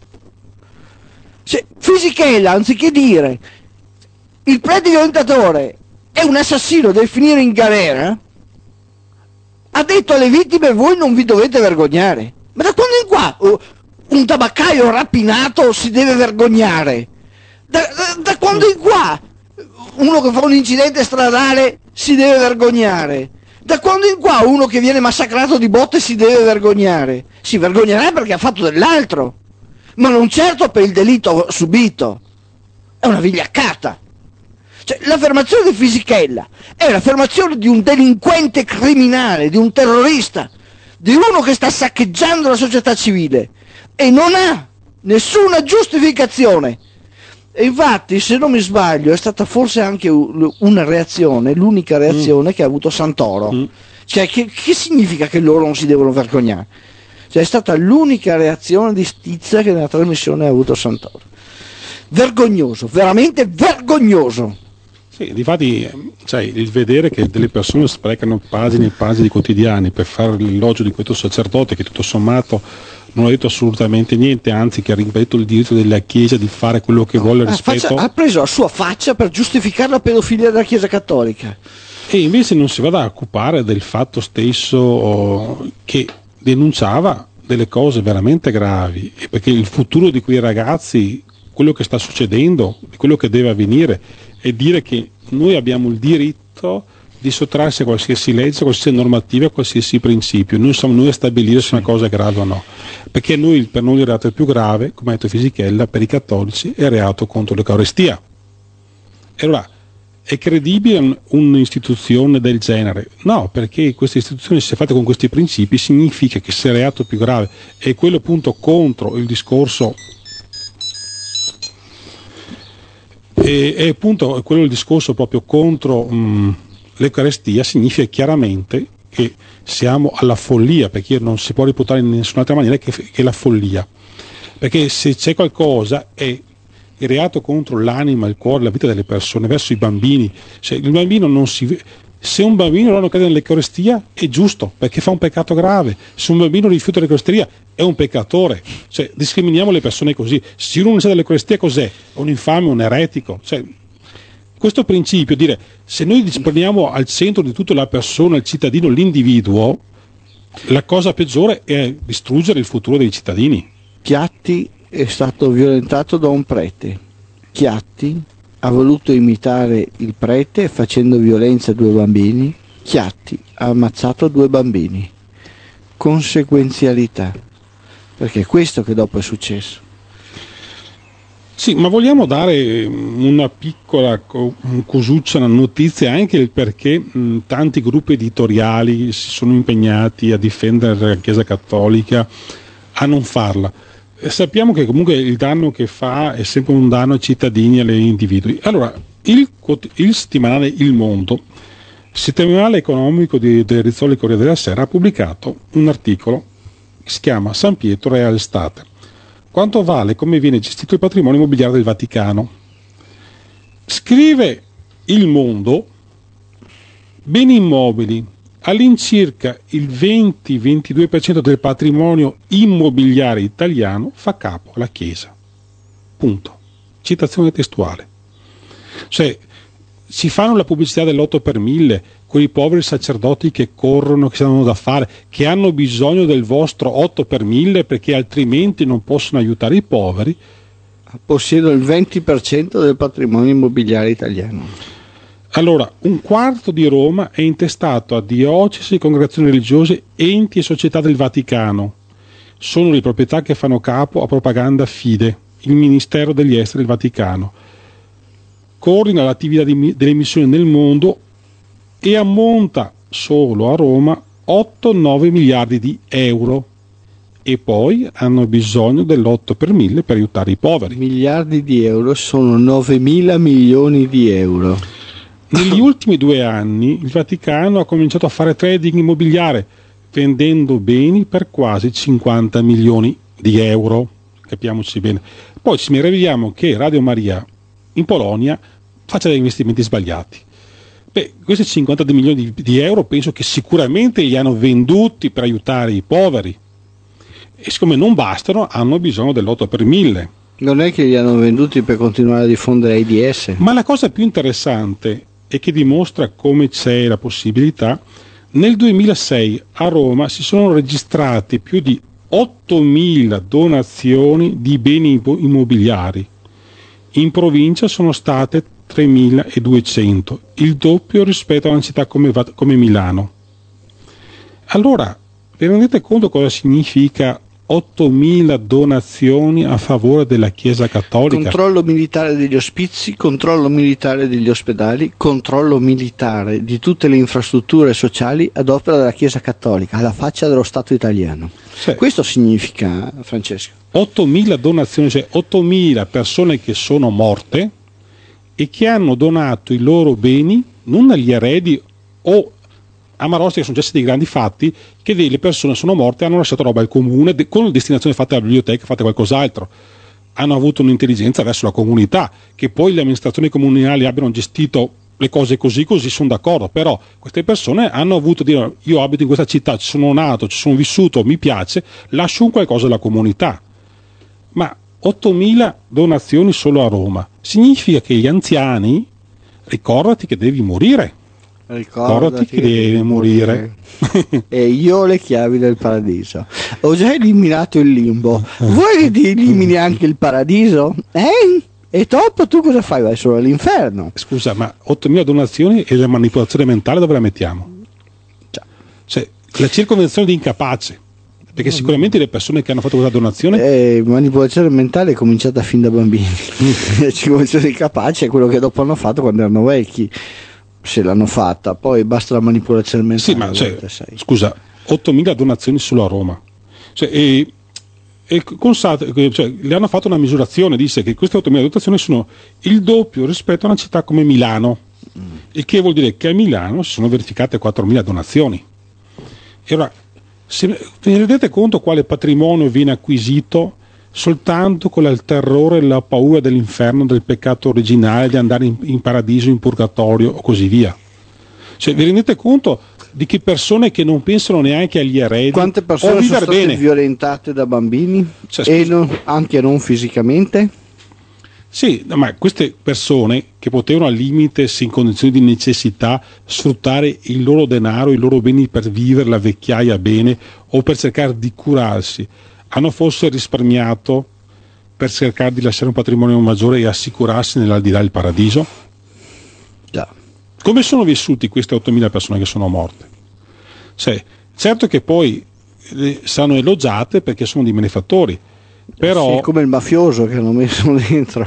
Cioè, Fisichella, anziché dire il prete violentatore è un assassino, deve finire in galera, ha detto alle vittime: voi non vi dovete vergognare. Ma da quando in qua un tabaccaio rapinato si deve vergognare? Da, da, da quando in qua uno che fa un incidente stradale si deve vergognare? Da quando in qua uno che viene massacrato di botte si deve vergognare? Si vergognerà perché ha fatto dell'altro, ma non certo per il delitto subito. È una vigliaccata. Cioè, l'affermazione di Fisichella è l'affermazione di un delinquente criminale, di un terrorista, di uno che sta saccheggiando la società civile e non ha nessuna giustificazione. E infatti, se non mi sbaglio, è stata forse anche una reazione, l'unica reazione mm. che ha avuto Santoro. Mm. Cioè, che, che significa che loro non si devono vergognare? Cioè, è stata l'unica reazione di stizza che nella trasmissione ha avuto Santoro. Vergognoso, veramente vergognoso. Sì, difatti, cioè, il vedere che delle persone sprecano pagine e pagine di quotidiani per fare l'elogio di questo sacerdote che tutto sommato non ha detto assolutamente niente, anzi che ha ripetuto il diritto della Chiesa di fare quello che vuole rispetto... Faccia, ha preso la sua faccia per giustificare la pedofilia della Chiesa Cattolica. E invece non si vada a occupare del fatto stesso che denunciava delle cose veramente gravi, perché il futuro di quei ragazzi, quello che sta succedendo, quello che deve avvenire, è dire che noi abbiamo il diritto di sottrarsi a qualsiasi legge, a qualsiasi normativa, a qualsiasi principio. Noi siamo noi a stabilire se una cosa è grave o no. Perché noi, per noi il reato più grave, come ha detto Fisichella, per i cattolici è il reato contro l'Eucaristia. E allora, è credibile un'istituzione del genere? No, perché questa istituzione, se fatta con questi principi, significa che se il reato più grave è quello appunto contro il discorso, e, e appunto quello il discorso proprio contro mh, l'Eucaristia, significa chiaramente che siamo alla follia, perché non si può reputare in nessun'altra maniera che, che la follia, perché se c'è qualcosa è il reato contro l'anima, il cuore, la vita delle persone, verso i bambini. Se il bambino non si se un bambino non crede nell'Eucaristia è giusto, perché fa un peccato grave. Se un bambino rifiuta l'Eucaristia è un peccatore. Cioè, discriminiamo le persone così. Se uno non sa dell'Eucaristia cos'è? Un infame, un eretico. Cioè, questo principio, dire, se noi poniamo al centro di tutto la persona, il cittadino, l'individuo, la cosa peggiore è distruggere il futuro dei cittadini. Chiatti è stato violentato da un prete. Chiatti ha voluto imitare il prete facendo violenza a due bambini. Chiatti ha ammazzato due bambini. Conseguenzialità, perché è questo che dopo è successo. Sì, ma vogliamo dare una piccola cosuccia, una notizia, anche il perché mh, tanti gruppi editoriali si sono impegnati a difendere la Chiesa Cattolica, a non farla. E sappiamo che comunque il danno che fa è sempre un danno ai cittadini e agli individui. Allora, il, il settimanale Il Mondo, settimanale economico di, del Rizzoli Corriere della Sera, ha pubblicato un articolo che si chiama San Pietro Real Estate. Quanto vale, come viene gestito il patrimonio immobiliare del Vaticano? Scrive Il Mondo, beni immobili, all'incirca il venti ventidue per cento del patrimonio immobiliare italiano fa capo alla Chiesa. Punto. Citazione testuale. Cioè, si fanno la pubblicità dell'otto per mille, quei poveri sacerdoti che corrono, che hanno da fare, che hanno bisogno del vostro otto per mille perché altrimenti non possono aiutare i poveri. Possiedono il venti per cento del patrimonio immobiliare italiano. Allora, un quarto di Roma è intestato a diocesi, congregazioni religiose, enti e società del Vaticano. Sono le proprietà che fanno capo a Propaganda Fide, il Ministero degli Esteri del Vaticano. Coordina l'attività di, delle missioni nel mondo e ammonta solo a Roma otto nove miliardi di euro. E poi hanno bisogno dell'otto per mille per aiutare i poveri. Miliardi di euro sono novemila milioni di euro. Negli ultimi due anni il Vaticano ha cominciato a fare trading immobiliare, vendendo beni per quasi cinquanta milioni di euro. Capiamoci bene. Poi ci meravigliamo che Radio Maria in Polonia faccia degli investimenti sbagliati. Beh, questi cinquanta milioni di, di euro penso che sicuramente li hanno venduti per aiutare i poveri, e siccome non bastano hanno bisogno dell'otto per mille. Non è che li hanno venduti per continuare a diffondere AIDS? Ma la cosa più interessante e che dimostra come c'è la possibilità, nel duemilasei a Roma si sono registrati più di ottomila donazioni di beni immobiliari. In provincia sono state tremiladuecento, il doppio rispetto a una città come, come Milano. Allora, vi rendete conto cosa significa ottomila donazioni a favore della Chiesa Cattolica? Controllo militare degli ospizi, controllo militare degli ospedali, controllo militare di tutte le infrastrutture sociali ad opera della Chiesa Cattolica, alla faccia dello Stato italiano. Sì. Questo significa, Francesco? ottomila donazioni, cioè ottomila persone che sono morte e che hanno donato i loro beni non agli eredi o a Marossi, che sono successi dei grandi fatti, che delle persone sono morte e hanno lasciato roba al comune de- con destinazione fatta alla biblioteca, fatta qualcos'altro. Hanno avuto un'intelligenza verso la comunità. Che poi le amministrazioni comunali abbiano gestito le cose così così sono d'accordo, però queste persone hanno avuto dire: io abito in questa città, ci sono nato, ci sono vissuto, mi piace, lascio un qualcosa alla comunità. Ma ottomila donazioni solo a Roma significa che gli anziani, ricordati che devi morire. Ricordati che devi morire. E io ho le chiavi del paradiso. Ho già eliminato il limbo. Vuoi che ti elimini anche il paradiso? Eh? E dopo tu cosa fai? Vai solo all'inferno. Scusa, ma ottomila donazioni e la manipolazione mentale dove la mettiamo? Cioè, la circonvenzione di incapace. Perché sicuramente le persone che hanno fatto questa donazione... Eh, manipolazione mentale è cominciata fin da bambini. La circonvenzione di incapace è quello che dopo hanno fatto quando erano vecchi. Se l'hanno fatta, poi basta la manipolazione mentale. Sì, ma cioè, scusa, ottomila donazioni solo a Roma. Cioè, e, e Consate, cioè, le hanno fatto una misurazione, disse che queste ottomila donazioni sono il doppio rispetto a una città come Milano, mm. il che vuol dire che a Milano si sono verificate quattromila donazioni. E ora, se vi rendete conto quale patrimonio viene acquisito soltanto con il terrore e la paura dell'inferno, del peccato originale, di andare in, in paradiso, in purgatorio o così via? Cioè, vi rendete conto di che persone che non pensano neanche agli eredi? Quante persone sono state bene. violentate da bambini? Cioè, e non, anche non fisicamente? Sì, ma queste persone che potevano al limite, se in condizioni di necessità, sfruttare il loro denaro, i loro beni per vivere la vecchiaia bene o per cercare di curarsi, hanno forse risparmiato per cercare di lasciare un patrimonio maggiore e assicurarsi nell'aldilà del paradiso? Già. Come sono vissuti queste ottomila persone che sono morte? Cioè, certo che poi eh, saranno elogiate perché sono dei benefattori, però... Sì, come il mafioso che hanno messo dentro.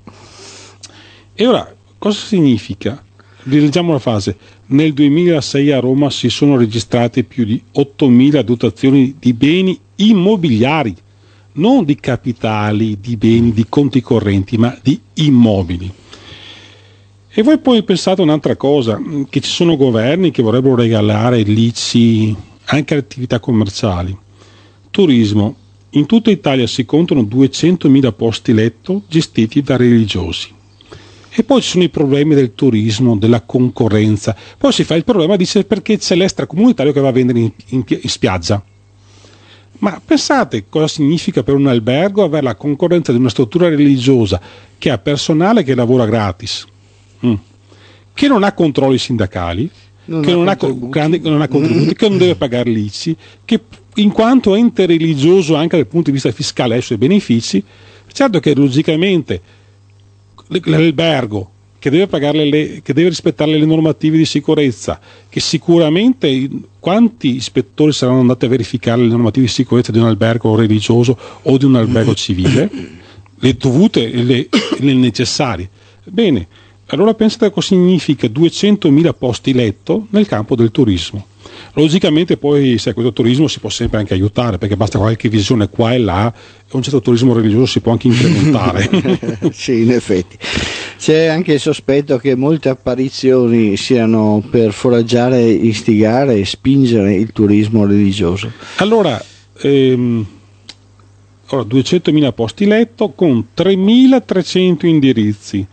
E ora, cosa significa? Rileggiamo la frase. Nel duemilasei a Roma si sono registrate più di ottomila dotazioni di beni immobiliari, non di capitali, di beni, di conti correnti, ma di immobili. E voi poi pensate un'altra cosa, che ci sono governi che vorrebbero regalare l'I C I anche alle attività commerciali. Turismo. In tutta Italia si contano duecentomila posti letto gestiti da religiosi. E poi ci sono i problemi del turismo, della concorrenza. Poi si fa il problema, dice, perché c'è l'extracomunitario che va a vendere in, in, in spiaggia. Ma pensate cosa significa per un albergo avere la concorrenza di una struttura religiosa che ha personale che lavora gratis, mm. che non ha controlli sindacali, non che, non contributi. Ha, grandi, non ha contributi, che non deve pagare l'I C I, che in quanto ente religioso anche dal punto di vista fiscale ha i suoi benefici. Certo che logicamente l'albergo che deve pagare le, che deve rispettare le normative di sicurezza, che sicuramente quanti ispettori saranno andati a verificare le normative di sicurezza di un albergo religioso o di un albergo civile, le dovute e le, le necessarie. Bene, allora pensate cosa significa duecentomila posti letto nel campo del turismo. Logicamente poi, se questo turismo si può sempre anche aiutare, perché basta qualche visione qua e là, e un certo turismo religioso si può anche incrementare. Sì, in effetti. C'è anche il sospetto che molte apparizioni siano per foraggiare, istigare e spingere il turismo religioso. Allora, ehm, ora duecentomila posti letto con tremilatrecento indirizzi,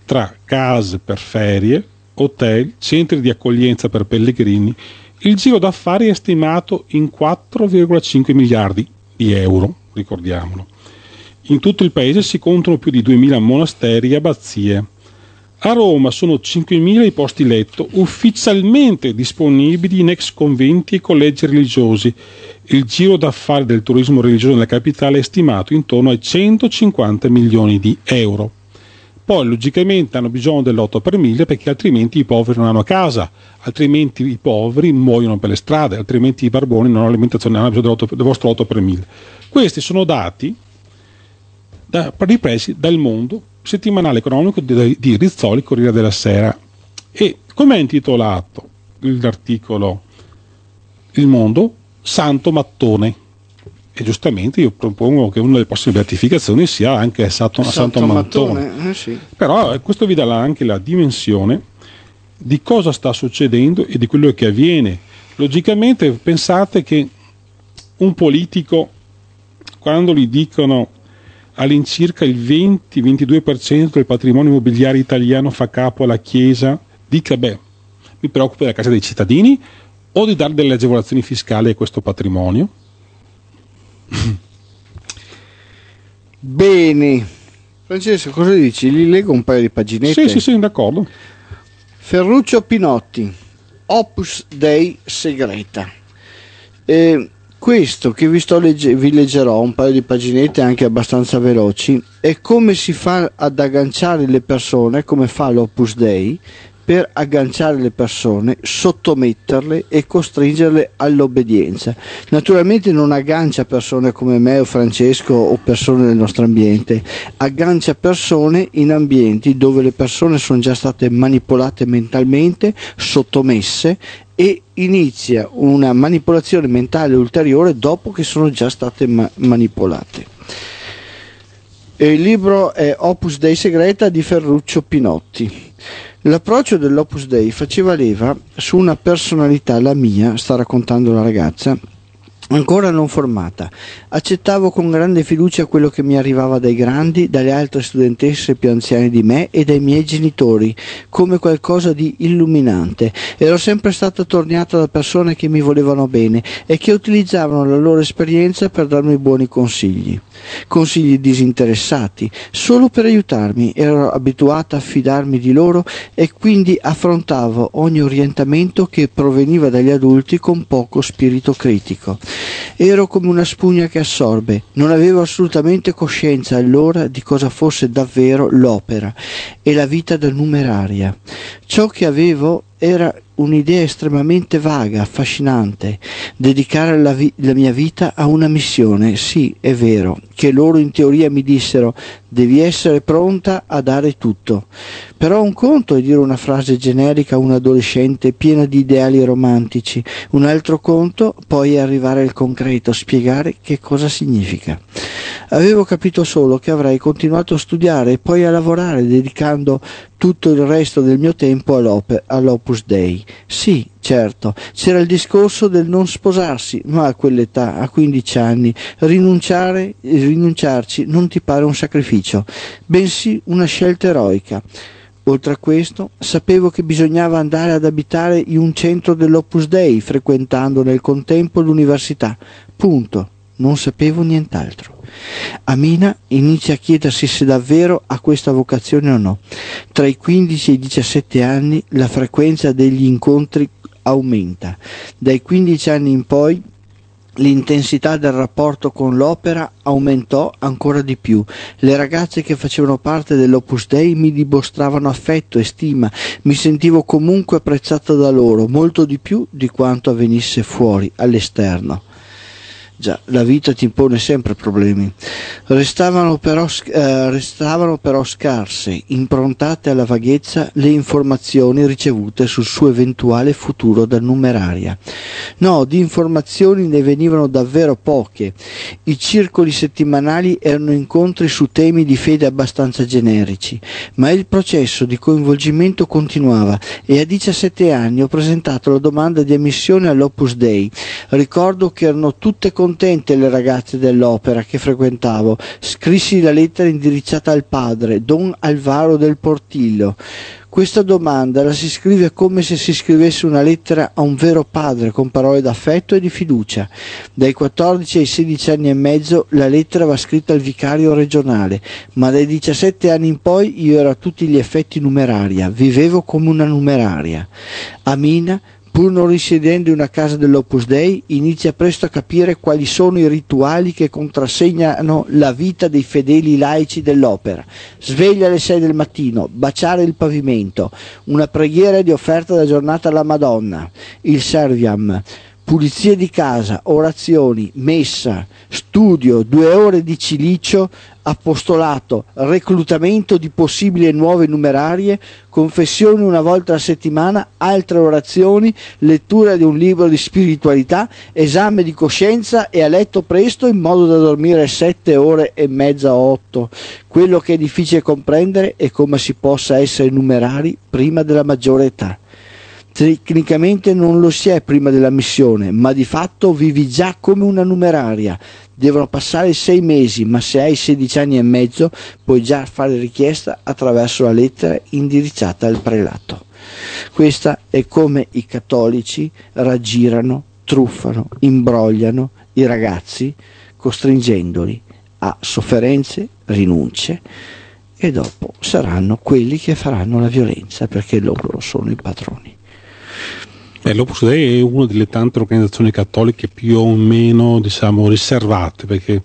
tra case per ferie, hotel, centri di accoglienza per pellegrini. Il giro d'affari è stimato in quattro virgola cinque miliardi di euro, ricordiamolo. In tutto il paese si contano più di duemila monasteri e abbazie. A Roma sono cinquemila i posti letto ufficialmente disponibili in ex conventi e collegi religiosi. Il giro d'affari del turismo religioso nella capitale è stimato intorno ai centocinquanta milioni di euro. Poi logicamente hanno bisogno dell'otto per mille, perché altrimenti i poveri non hanno casa, altrimenti i poveri muoiono per le strade, altrimenti i barboni non hanno alimentazione, hanno bisogno del vostro otto per mille. Questi sono dati da, ripresi dal Mondo, settimanale economico di, di Rizzoli, Corriere della Sera. E come è intitolato l'articolo Il Mondo? Santo Mattone. E giustamente io propongo che una delle prossime beatificazioni sia anche Santo, Santo, Santo Mattone, Mattone. Eh sì. Però questo vi dà anche la dimensione di cosa sta succedendo e di quello che avviene. Logicamente pensate che un politico, quando gli dicono all'incirca il venti ventidue per cento del patrimonio immobiliare italiano fa capo alla Chiesa, dica beh, mi preoccupo della casa dei cittadini o di dare delle agevolazioni fiscali a questo patrimonio? Bene, Francesco, cosa dici? Li leggo un paio di paginette. Sì, sì, sì, d'accordo. Ferruccio Pinotti, Opus Dei Segreta. Eh, questo che vi, sto legge- vi leggerò un paio di paginette anche abbastanza veloci è come si fa ad agganciare le persone, come fa l'Opus Dei per agganciare le persone, sottometterle e costringerle all'obbedienza. Naturalmente non aggancia persone come me o Francesco o persone del nostro ambiente, aggancia persone in ambienti dove le persone sono già state manipolate mentalmente, sottomesse, e inizia una manipolazione mentale ulteriore dopo che sono già state ma- manipolate. E il libro è Opus Dei Segreta di Ferruccio Pinotti. L'approccio dell'Opus Dei faceva leva su una personalità, la mia, sta raccontando la ragazza, ancora non formata. Accettavo con grande fiducia quello che mi arrivava dai grandi, dalle altre studentesse più anziane di me e dai miei genitori, come qualcosa di illuminante. Ero sempre stata attorniata da persone che mi volevano bene e che utilizzavano la loro esperienza per darmi buoni consigli. Consigli disinteressati, solo per aiutarmi. Ero abituata a fidarmi di loro e quindi affrontavo ogni orientamento che proveniva dagli adulti con poco spirito critico. Ero come una spugna che assorbe, non avevo assolutamente coscienza allora di cosa fosse davvero l'opera e la vita da numeraria. Ciò che avevo era un'idea estremamente vaga, affascinante, dedicare la, vi- la mia vita a una missione. Sì, è vero, che loro in teoria mi dissero devi essere pronta a dare tutto. Però un conto è dire una frase generica a un adolescente piena di ideali romantici, un altro conto poi è arrivare al concreto, spiegare che cosa significa. Avevo capito solo che avrei continuato a studiare e poi a lavorare, dedicando tutto il resto del mio tempo all'Opus Dei. Sì, certo, c'era il discorso del non sposarsi, ma a quell'età, a quindici anni, rinunciare, rinunciarci non ti pare un sacrificio, bensì una scelta eroica. Oltre a questo, sapevo che bisognava andare ad abitare in un centro dell'Opus Dei, frequentando nel contempo l'università. Punto. Non sapevo nient'altro. Amina inizia a chiedersi se davvero ha questa vocazione o no. Tra i quindici e i diciassette anni la frequenza degli incontri aumenta. Dai quindici anni in poi l'intensità del rapporto con l'opera aumentò ancora di più. Le ragazze che facevano parte dell'Opus Dei mi dimostravano affetto e stima, mi sentivo comunque apprezzata da loro, molto di più di quanto avvenisse fuori, all'esterno. Già, la vita ti impone sempre problemi. Restavano però, eh, restavano però scarse, improntate alla vaghezza, le informazioni ricevute sul suo eventuale futuro da numeraria. No, di informazioni ne venivano davvero poche. I circoli settimanali erano incontri su temi di fede abbastanza generici, ma il processo di coinvolgimento continuava e a diciassette anni ho presentato la domanda di ammissione all'Opus Dei. Ricordo che erano tutte con contente le ragazze dell'opera che frequentavo. Scrissi la lettera indirizzata al padre, Don Alvaro del Portillo. Questa domanda la si scrive come se si scrivesse una lettera a un vero padre, con parole d'affetto e di fiducia. Dai quattordici ai sedici anni e mezzo la lettera va scritta al vicario regionale, ma dai diciassette anni in poi io ero a tutti gli effetti numeraria, vivevo come una numeraria. Amina, pur non risiedendo in una casa dell'Opus Dei, inizia presto a capire quali sono i rituali che contrassegnano la vita dei fedeli laici dell'opera. Sveglia alle sei del mattino, baciare il pavimento, una preghiera di offerta da giornata alla Madonna, il Serviam, pulizie di casa, orazioni, messa, studio, due ore di cilicio, apostolato, reclutamento di possibili e nuove numerarie, confessioni una volta a settimana, altre orazioni, lettura di un libro di spiritualità, esame di coscienza e a letto presto in modo da dormire sette ore e mezza o otto. Quello che è difficile comprendere è come si possa essere numerari prima della maggiore età. Tecnicamente non lo si è prima della missione, ma di fatto vivi già come una numeraria. Devono passare sei mesi, ma se hai sedici anni e mezzo puoi già fare richiesta attraverso la lettera indirizzata al prelato. Questa è come i cattolici raggirano, truffano, imbrogliano i ragazzi, costringendoli a sofferenze, rinunce, e dopo saranno quelli che faranno la violenza, perché loro sono i padroni. Eh, L'Opus Dei è una delle tante organizzazioni cattoliche più o meno, diciamo, riservate, perché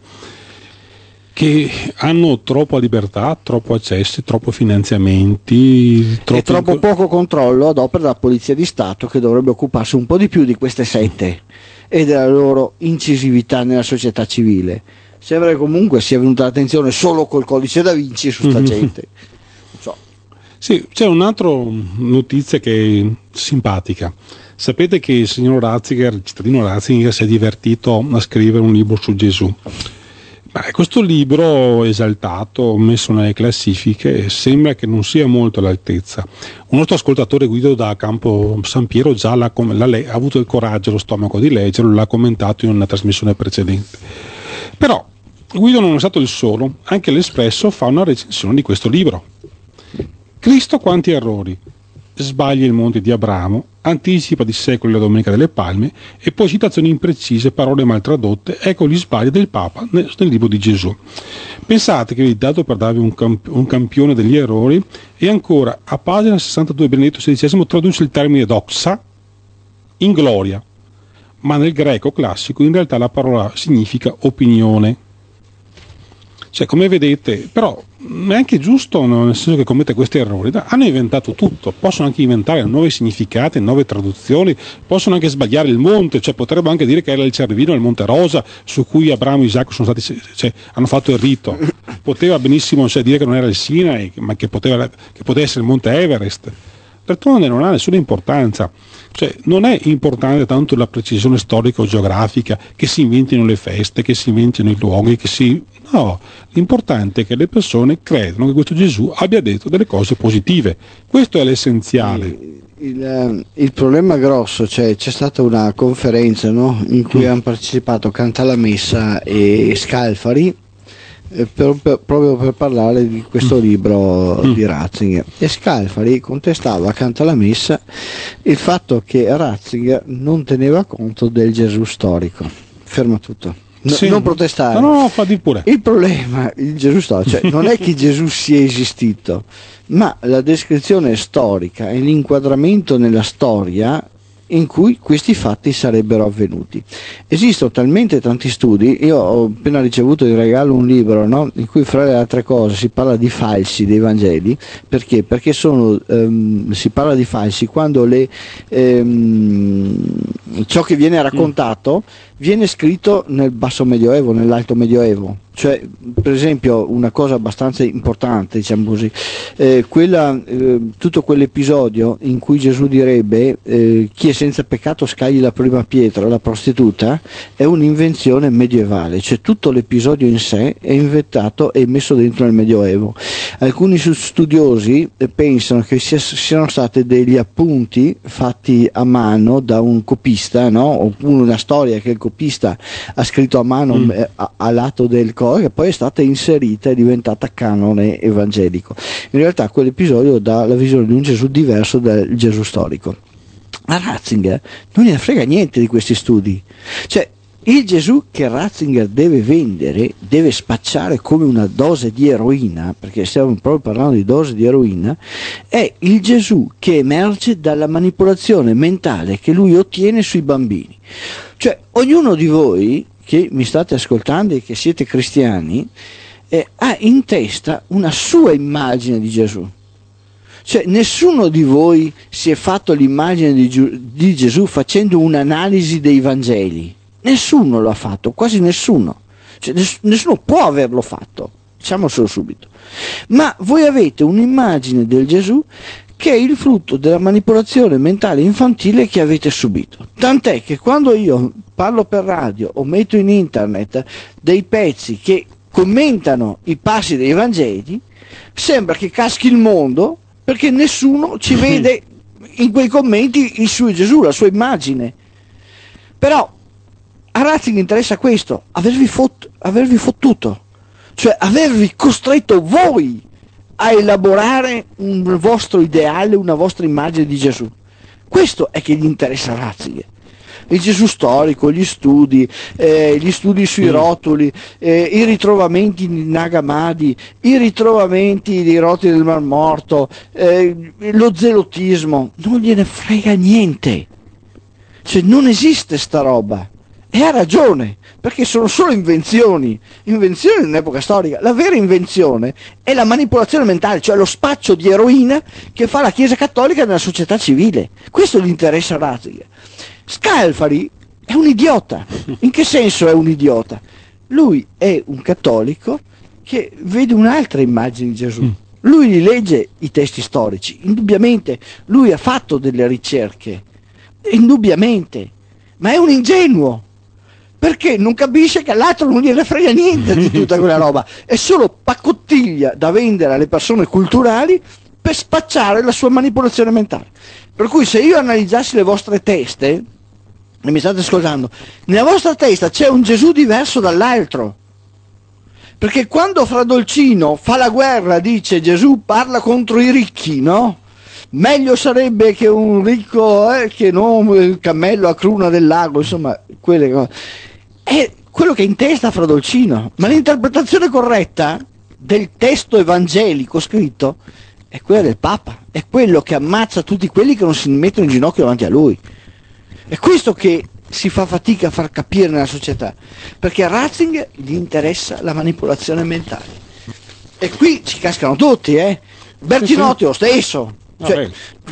che hanno troppa libertà, troppo accessi, troppo finanziamenti, troppo e troppo inc- poco controllo ad opera della Polizia di Stato, che dovrebbe occuparsi un po' di più di queste sette e della loro incisività nella società civile. Sembra che comunque sia venuta l'attenzione solo col codice da Vinci su sta gente. Non so. Sì, c'è un'altra notizia che è simpatica. Sapete che il signor Ratzinger, il cittadino Ratzinger, si è divertito a scrivere un libro su Gesù. Beh, questo libro esaltato, messo nelle classifiche, sembra che non sia molto all'altezza. Un nostro ascoltatore, Guido da Campo San Piero, già l'ha, l'ha, ha avuto il coraggio e lo stomaco di leggerlo, l'ha commentato in una trasmissione precedente. Però Guido non è stato il solo, anche l'Espresso fa una recensione di questo libro. Cristo quanti errori, sbaglia il monte di Abramo, anticipa di secoli la Domenica delle Palme e poi citazioni imprecise, parole mal tradotte, ecco gli sbagli del Papa nel, nel libro di Gesù. Pensate che vi ho dato per darvi un, camp- un campione degli errori, e ancora a pagina sessantadue Benedetto sedicesimo traduce il termine doxa in gloria, ma nel greco classico in realtà la parola significa opinione. Cioè, come vedete, però è anche giusto, no? Nel senso che commette questi errori. Hanno inventato tutto, possono anche inventare nuovi significati, nuove traduzioni, possono anche sbagliare il monte, cioè potrebbero anche dire che era il Cervino, il Monte Rosa, su cui Abramo e Isacco sono stati, cioè, hanno fatto il rito. Poteva benissimo, cioè, dire che non era il Sinai, ma che poteva, che poteva essere il Monte Everest. D'altronde non ha nessuna importanza. Cioè, non è importante tanto la precisione storico-geografica, che si inventino le feste, che si inventino i luoghi, che si... No, l'importante è che le persone credano che questo Gesù abbia detto delle cose positive. Questo è l'essenziale. Il, il, il problema grosso, cioè c'è stata una conferenza, no, in cui mm. hanno partecipato Cantalamessa e Scalfari, eh, per, per, proprio per parlare di questo mm. libro mm. di Ratzinger, e Scalfari contestava a Cantalamessa il fatto che Ratzinger non teneva conto del Gesù storico. Ferma tutto. No, sì. Non protestare. No, no, fa di pure. Il problema, il Gesù storico, cioè, non è che Gesù sia esistito, ma la descrizione storica e l'inquadramento nella storia in cui questi fatti sarebbero avvenuti. Esistono talmente tanti studi, io ho appena ricevuto in regalo un libro, no, in cui fra le altre cose si parla di falsi dei Vangeli. Perché? Perché sono, ehm, si parla di falsi quando le, ehm, ciò che viene raccontato mm. viene scritto nel basso medioevo, nell'alto medioevo. Cioè, per esempio, una cosa abbastanza importante, diciamo così, eh, quella, eh, tutto quell'episodio in cui Gesù direbbe eh, chi è senza peccato scagli la prima pietra, la prostituta, è un'invenzione medievale, cioè tutto l'episodio in sé è inventato e messo dentro nel Medioevo. Alcuni studiosi eh, pensano che sia, siano stati degli appunti fatti a mano da un copista, no? Oppure una storia che il copista ha scritto a mano mm. eh, a, a lato del che poi è stata inserita e diventata canone evangelico. In realtà quell'episodio dà la visione di un Gesù diverso dal Gesù storico. A Ratzinger non gliene frega niente di questi studi, cioè il Gesù che Ratzinger deve vendere, deve spacciare come una dose di eroina, perché stiamo proprio parlando di dose di eroina, è il Gesù che emerge dalla manipolazione mentale che lui ottiene sui bambini. Cioè ognuno di voi che mi state ascoltando e che siete cristiani, eh, ha in testa una sua immagine di Gesù. Cioè nessuno di voi si è fatto l'immagine di, Giu- di Gesù facendo un'analisi dei Vangeli. Nessuno lo ha fatto, quasi nessuno. Cioè, ness- nessuno può averlo fatto, diciamocelo subito. Ma voi avete un'immagine del Gesù che è il frutto della manipolazione mentale infantile che avete subito. Tant'è che quando io parlo per radio o metto in internet dei pezzi che commentano i passi dei Vangeli, sembra che caschi il mondo perché nessuno ci vede in quei commenti il suo Gesù, la sua immagine. Però a Ratzinger interessa questo, avervi, fot- avervi fottuto, cioè avervi costretto voi a elaborare un vostro ideale, una vostra immagine di Gesù. Questo è che gli interessa a Ratzinger. Il Gesù storico, gli studi, eh, gli studi sui rotoli, eh, i ritrovamenti di Nag Hammadi, i ritrovamenti dei rotoli del Mar Morto, eh, lo zelotismo, non gliene frega niente. Cioè non esiste sta roba. E ha ragione, perché sono solo invenzioni, invenzioni in un'epoca storica. La vera invenzione è la manipolazione mentale, cioè lo spaccio di eroina che fa la Chiesa Cattolica nella società civile. Questo gli interessa a Ratzinger. Scalfari è un idiota. In che senso è un idiota? Lui è un cattolico che vede un'altra immagine di Gesù. Lui li legge i testi storici, indubbiamente lui ha fatto delle ricerche, indubbiamente, ma è un ingenuo. Perché non capisce che all'altro non gliene frega niente di tutta quella roba, è solo pacottiglia da vendere alle persone culturali per spacciare la sua manipolazione mentale. Per cui se io analizzassi le vostre teste, e mi state ascoltando, nella vostra testa c'è un Gesù diverso dall'altro. Perché quando Fra Dolcino fa la guerra, dice Gesù parla contro i ricchi, no? Meglio sarebbe che un ricco, eh, che non il cammello a cruna del lago, insomma, quelle cose. È quello che è in testa Fra Dolcino, ma l'interpretazione corretta del testo evangelico scritto è quella del Papa, è quello che ammazza tutti quelli che non si mettono in ginocchio davanti a lui. È questo che si fa fatica a far capire nella società, perché a Ratzinger gli interessa la manipolazione mentale. E qui ci cascano tutti, eh? Bertinotti lo stesso. Cioè,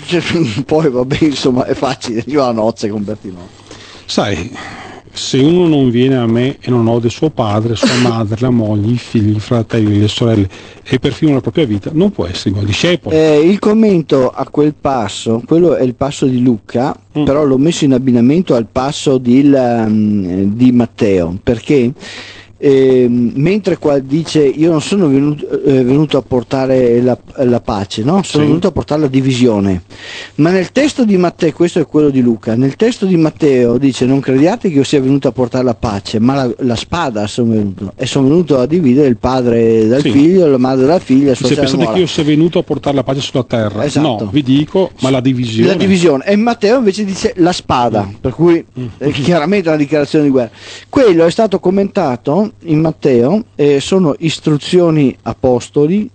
poi vabbè, insomma, è facile, io a nozze con Bertinotti. Sai, se uno non viene a me e non ode suo padre, sua madre, la moglie, i figli, i fratelli, le sorelle e perfino la propria vita, non può essere mio discepolo. Eh, il commento a quel passo, quello è il passo di Luca, mm. però l'ho messo in abbinamento al passo di, il, um, di Matteo, perché Eh, mentre qua dice io non sono venuto, eh, venuto a portare la, la pace, no? Sono sì. venuto a portare la divisione, ma nel testo di Matteo, questo è quello di Luca, nel testo di Matteo dice non crediate che io sia venuto a portare la pace, ma la, la spada sono venuto, e sono venuto a dividere il padre dal sì. figlio, la madre dalla figlia. Se pensate che io sia venuto a portare la pace sulla terra, esatto. No, vi dico, ma la divisione. La divisione, e Matteo invece dice la spada, mm. per cui mm. è chiaramente una dichiarazione di guerra. Quello è stato commentato in Matteo, eh, sono istruzioni apostoli,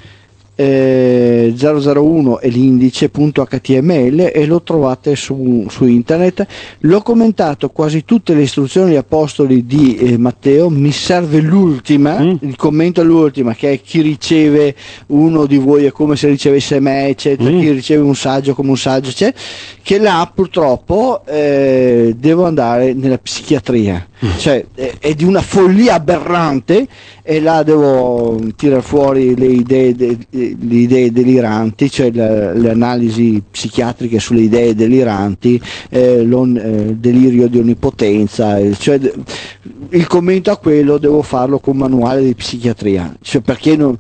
eh, zero zero uno è l'indice punto acca ti emme elle e lo trovate su, su internet. L'ho commentato quasi tutte le istruzioni apostoli di eh, Matteo, mi serve l'ultima, mm. il commento all'ultima, che è chi riceve uno di voi è come se ricevesse me, eccetera, mm. chi riceve un saggio come un saggio, eccetera, che là purtroppo eh, eh, devo andare nella psichiatria, cioè è, è di una follia aberrante, e là devo tirare fuori le idee, de, le idee deliranti, cioè la, le analisi psichiatriche sulle idee deliranti, eh, l'on, eh, delirio di onnipotenza, eh, cioè il commento a quello devo farlo con manuale di psichiatria, cioè perché non,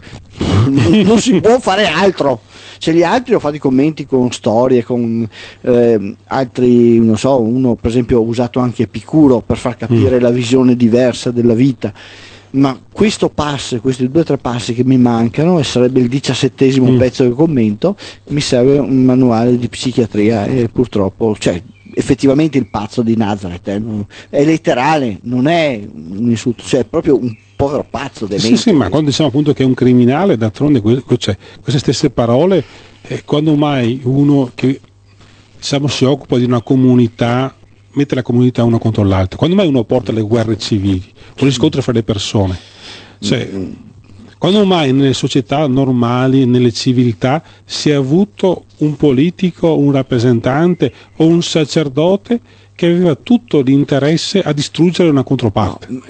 non si può fare altro. Cioè gli altri ho fatto i commenti con storie, con eh, altri, non so, uno per esempio ho usato anche Epicuro per far capire mm. la visione diversa della vita, ma questo passo, questi due o tre passi che mi mancano, e sarebbe il diciassettesimo mm. pezzo che commento, mi serve un manuale di psichiatria, e purtroppo, cioè effettivamente il pazzo di Nazareth eh, è letterale, non è un insulto, cioè è proprio un povero pazzo demente. Sì, sì, ma quando diciamo appunto che è un criminale, d'altronde cioè, queste stesse parole, eh, quando mai uno che diciamo si occupa di una comunità mette la comunità una contro l'altra, quando mai uno porta le guerre civili o gli scontri fra le persone, cioè, mm. quando mai nelle società normali, nelle civiltà, si è avuto un politico, un rappresentante o un sacerdote che aveva tutto l'interesse a distruggere una controparte? No,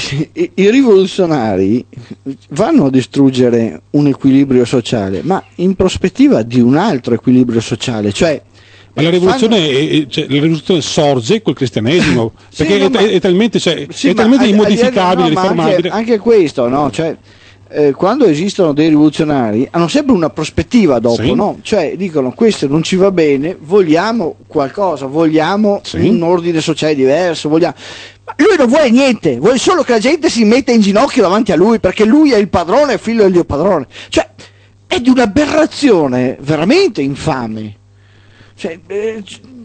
i rivoluzionari vanno a distruggere un equilibrio sociale, ma in prospettiva di un altro equilibrio sociale, cioè ma la rivoluzione, fanno... è, cioè, la rivoluzione sorge col cristianesimo, sì, perché no, è, ma... è talmente, cioè, sì, è talmente immodificabile, no, riformabile. Anche, anche questo, no? Cioè, eh, quando esistono dei rivoluzionari hanno sempre una prospettiva dopo, sì. no? Cioè dicono questo non ci va bene, vogliamo qualcosa, vogliamo sì. un ordine sociale diverso, vogliamo... Ma lui non vuole niente, vuole solo che la gente si metta in ginocchio davanti a lui, perché lui è il padrone e figlio del Dio padrone. Cioè è di un'aberrazione veramente infame. Cioè, eh,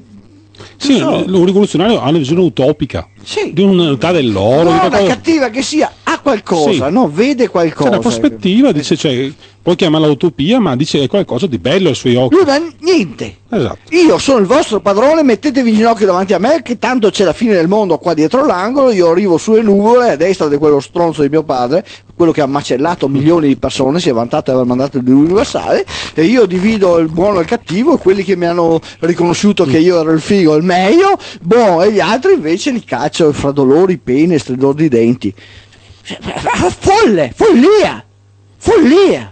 sì, so. un rivoluzionario ha una visione utopica, sì. di un'unità dell'oro, no, di una cosa... cattiva che sia, ha qualcosa, sì. no? Vede qualcosa. C'è una prospettiva, dice, cioè, puoi chiamarla utopia, ma dice è qualcosa di bello ai suoi occhi. Lui non ha niente. Esatto. Io sono il vostro padrone, mettetevi in ginocchio davanti a me, che tanto c'è la fine del mondo qua dietro l'angolo, io arrivo sulle nuvole a destra di quello stronzo di mio padre, quello che ha macellato milioni di persone, si è vantato di aver mandato il diluvio universale, e io divido il buono e il cattivo, e quelli che mi hanno riconosciuto che io ero il figo il meglio, boh, e gli altri invece li caccio fra dolori, pene e stridor di denti. Folle, follia, follia.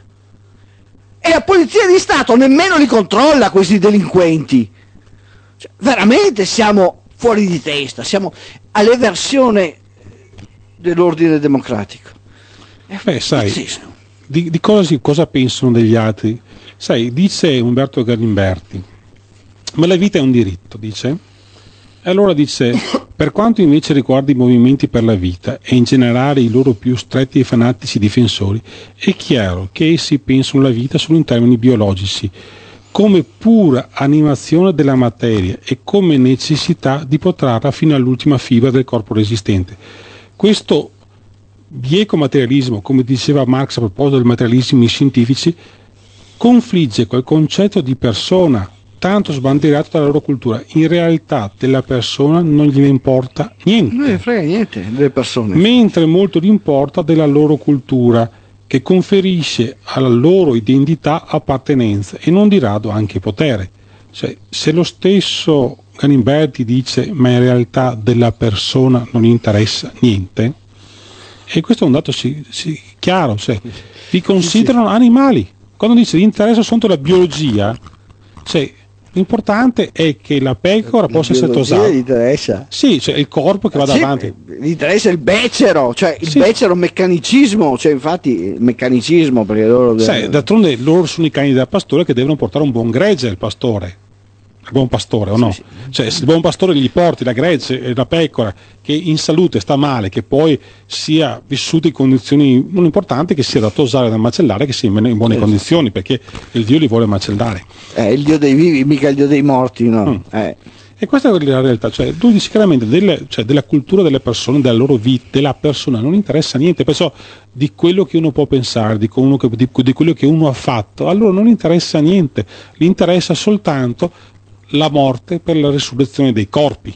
E la polizia di Stato nemmeno li controlla questi delinquenti. Cioè, veramente siamo fuori di testa, siamo all'eversione dell'ordine democratico. Beh, sai, di, di cosa, si, cosa pensano degli altri? Sai, dice Umberto Galimberti, ma la vita è un diritto, dice. E allora dice, per quanto invece riguarda i movimenti per la vita e in generale i loro più stretti e fanatici difensori, è chiaro che essi pensano la vita solo in termini biologici, come pura animazione della materia e come necessità di potrarla fino all'ultima fibra del corpo resistente. Questo bieco materialismo, come diceva Marx a proposito del materialismo scientifici, confligge col concetto di persona tanto sbandierato dalla loro cultura. In realtà della persona non gli importa niente, non ne frega niente delle persone, mentre molto gli importa della loro cultura, che conferisce alla loro identità appartenenza e non di rado anche potere. Cioè, se lo stesso Galimberti dice ma in realtà della persona non gli interessa niente, e questo è un dato sì, sì, chiaro, cioè, li considerano animali. Quando dice gli interessa soltanto la biologia, cioè l'importante è che la pecora la possa essere tosata. Gli interessa. Sì, cioè il corpo che va sì, davanti. Gli interessa il becero, cioè il sì. becero meccanicismo, cioè infatti il meccanicismo, perché loro... Sai, d'altronde loro sono i cani da pastore che devono portare un buon gregge al pastore. Il buon pastore o no? Sì, sì. Cioè se il buon pastore gli porti la gregge e la pecora che in salute sta male, che poi sia vissuta in condizioni non importanti, che sia da tosare, da macellare, che sia in buone sì, condizioni, perché il Dio li vuole macellare. È il Dio dei vivi, mica il Dio dei morti, no? Mm. Eh. E questa è la realtà, cioè tu dici chiaramente delle, cioè, della cultura delle persone, della loro vita, della persona non interessa niente, perciò di quello che uno può pensare, di, uno che, di, di quello che uno ha fatto, allora non interessa niente, gli interessa soltanto la morte per la risurrezione dei corpi.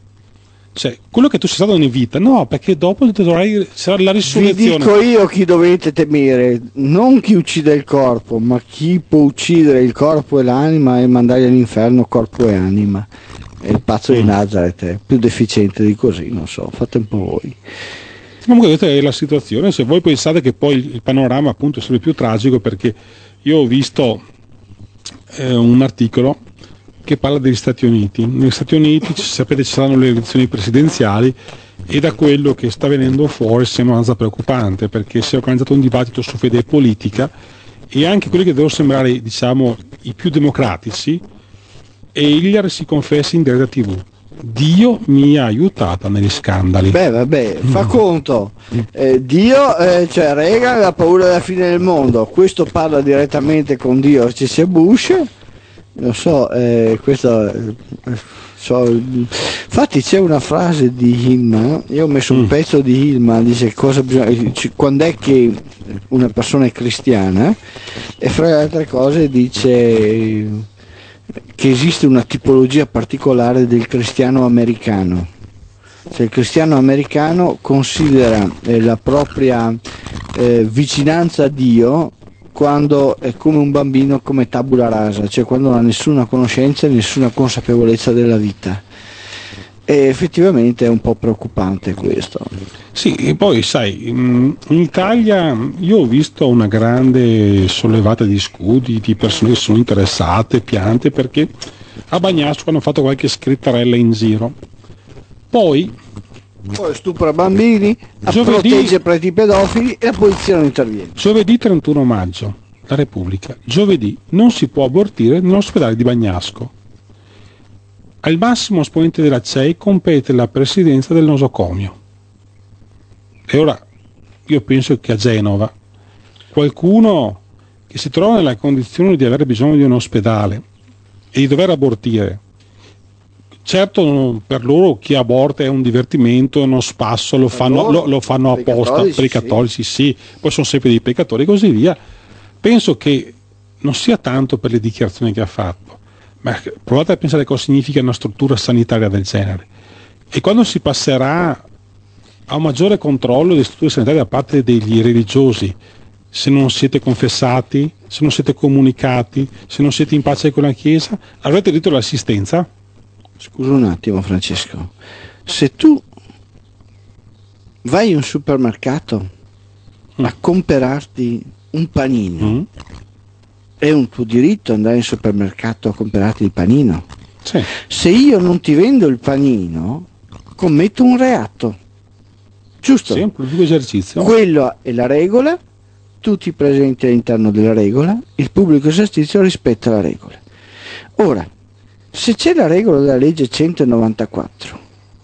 Cioè, quello che tu sei stato in vita, no, perché dopo dovrai sarà la risurrezione. Vi dico io chi dovete temere, non chi uccide il corpo, ma chi può uccidere il corpo e l'anima e mandare all'inferno corpo e anima. è il pazzo mm. di Nazareth, è più deficiente di così, non so, fate un po' voi. Comunque questa è la situazione. Se voi pensate che poi il panorama appunto è sempre più tragico, perché io ho visto eh, un articolo che parla degli Stati Uniti. Negli Stati Uniti, sapete, ci saranno le elezioni presidenziali, e da quello che sta venendo fuori sembra abbastanza preoccupante, perché si è organizzato un dibattito su fede politica, e anche quelli che devono sembrare, diciamo, i più democratici, e Hillary si confessa in diretta tivù: Dio mi ha aiutata negli scandali. Beh, vabbè, fa mm. conto. Eh, Dio, eh, cioè Reagan ha paura della fine del mondo. Questo parla direttamente con Dio, ci sia Bush. Non so, eh, questo. Eh, so, infatti c'è una frase di Hillman. Io ho messo un mm. pezzo di Hillman, dice cosa bisogna, quando è che una persona è cristiana, e fra le altre cose dice che esiste una tipologia particolare del cristiano americano. Cioè, il cristiano americano considera eh, la propria eh, vicinanza a Dio quando è come un bambino, come tabula rasa, cioè quando non ha nessuna conoscenza e nessuna consapevolezza della vita. E effettivamente è un po' preoccupante questo. Sì, e poi sai, in Italia io ho visto una grande sollevata di scudi di persone che sono interessate, piante, perché a Bagnasco hanno fatto qualche scrittarella in giro. Poi, Poi stupra bambini, giovedì, protegge preti pedofili e la polizia non interviene. Giovedì trentuno maggio, la Repubblica. Giovedì non si può abortire nell'ospedale di Bagnasco. Al massimo esponente della C E I compete la presidenza del nosocomio. E ora io penso che a Genova qualcuno che si trova nella condizione di avere bisogno di un ospedale e di dover abortire, certo per loro chi aborta è un divertimento, è uno spasso, lo fanno, lo, lo fanno apposta, per i cattolici sì, poi sono sempre dei peccatori e così via. Penso che non sia tanto per le dichiarazioni che ha fatto, ma provate a pensare cosa significa una struttura sanitaria del genere. E quando si passerà a un maggiore controllo delle strutture sanitarie da parte degli religiosi, se non siete confessati, se non siete comunicati, se non siete in pace con la Chiesa, avrete diritto all'assistenza? Scusa un attimo Francesco, se tu vai in un supermercato mm. a comprarti un panino, mm. è un tuo diritto andare in supermercato a comprarti il panino. Sì. Se io non ti vendo il panino, commetto un reato. Giusto? Sì, un pubblico esercizio. Quello è la regola, tu ti presenti all'interno della regola, il pubblico esercizio rispetta la regola. Ora, se c'è la regola della legge centonovantaquattro,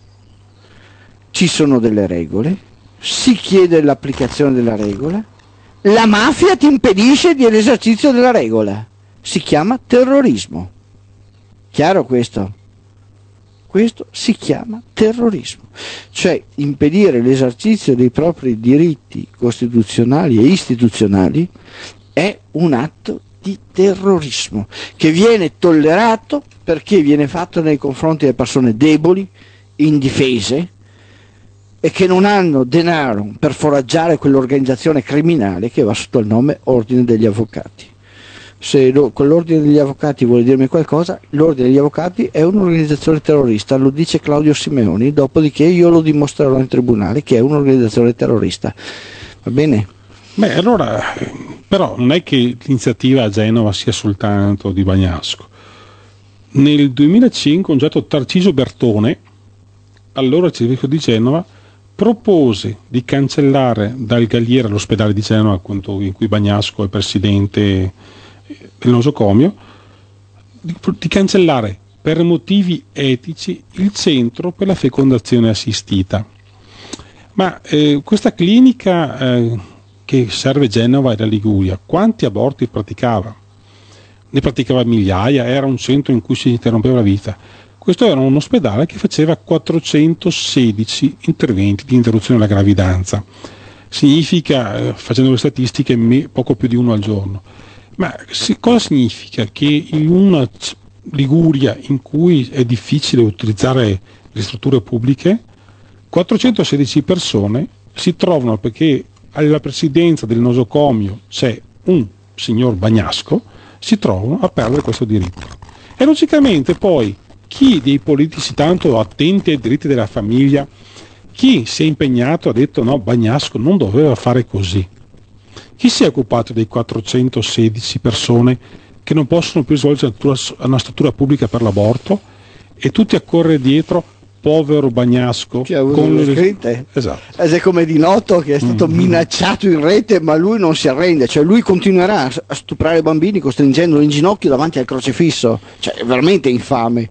ci sono delle regole, si chiede l'applicazione della regola, la mafia ti impedisce di l'esercizio della regola, si chiama terrorismo. Chiaro questo? Questo si chiama terrorismo, cioè impedire l'esercizio dei propri diritti costituzionali e istituzionali è un atto di terrorismo che viene tollerato perché viene fatto nei confronti delle persone deboli, indifese e che non hanno denaro per foraggiare quell'organizzazione criminale che va sotto il nome Ordine degli Avvocati. Se lo, quell'ordine degli avvocati vuole dirmi qualcosa, l'ordine degli avvocati è un'organizzazione terrorista, lo dice Claudio Simeoni, dopodiché io lo dimostrerò in tribunale che è un'organizzazione terrorista. Va bene? Beh, allora, però non è che l'iniziativa a Genova sia soltanto di Bagnasco. Nel duemilacinque un certo Tarcisio Bertone, allora arcivescovo di Genova, propose di cancellare dal Galliera l'ospedale di Genova, in cui Bagnasco è presidente del nosocomio, di, di cancellare per motivi etici il centro per la fecondazione assistita. Ma eh, questa clinica eh, che serve Genova e la Liguria, quanti aborti praticava? Ne praticava migliaia, era un centro in cui si interrompeva la vita. Questo era un ospedale che faceva quattrocentosedici interventi di interruzione della gravidanza. Significa, eh, facendo le statistiche, me, poco più di uno al giorno. Ma si, cosa significa? Che in una Liguria in cui è difficile utilizzare le strutture pubbliche, quattrocentosedici persone si trovano, perché alla presidenza del nosocomio c'è un signor Bagnasco, si trovano a perdere questo diritto. E logicamente poi chi dei politici tanto attenti ai diritti della famiglia, chi si è impegnato, ha detto no, Bagnasco non doveva fare così? Chi si è occupato dei quattrocentosedici persone che non possono più svolgere una struttura pubblica per l'aborto e tutti a correre dietro, povero Bagnasco? Che ha avuto con le le scritte. Esatto. Ed è come Di Noto che è stato mm-hmm. minacciato in rete, ma lui non si arrende, cioè lui continuerà a stuprare i bambini costringendoli in ginocchio davanti al crocifisso, cioè è veramente infame.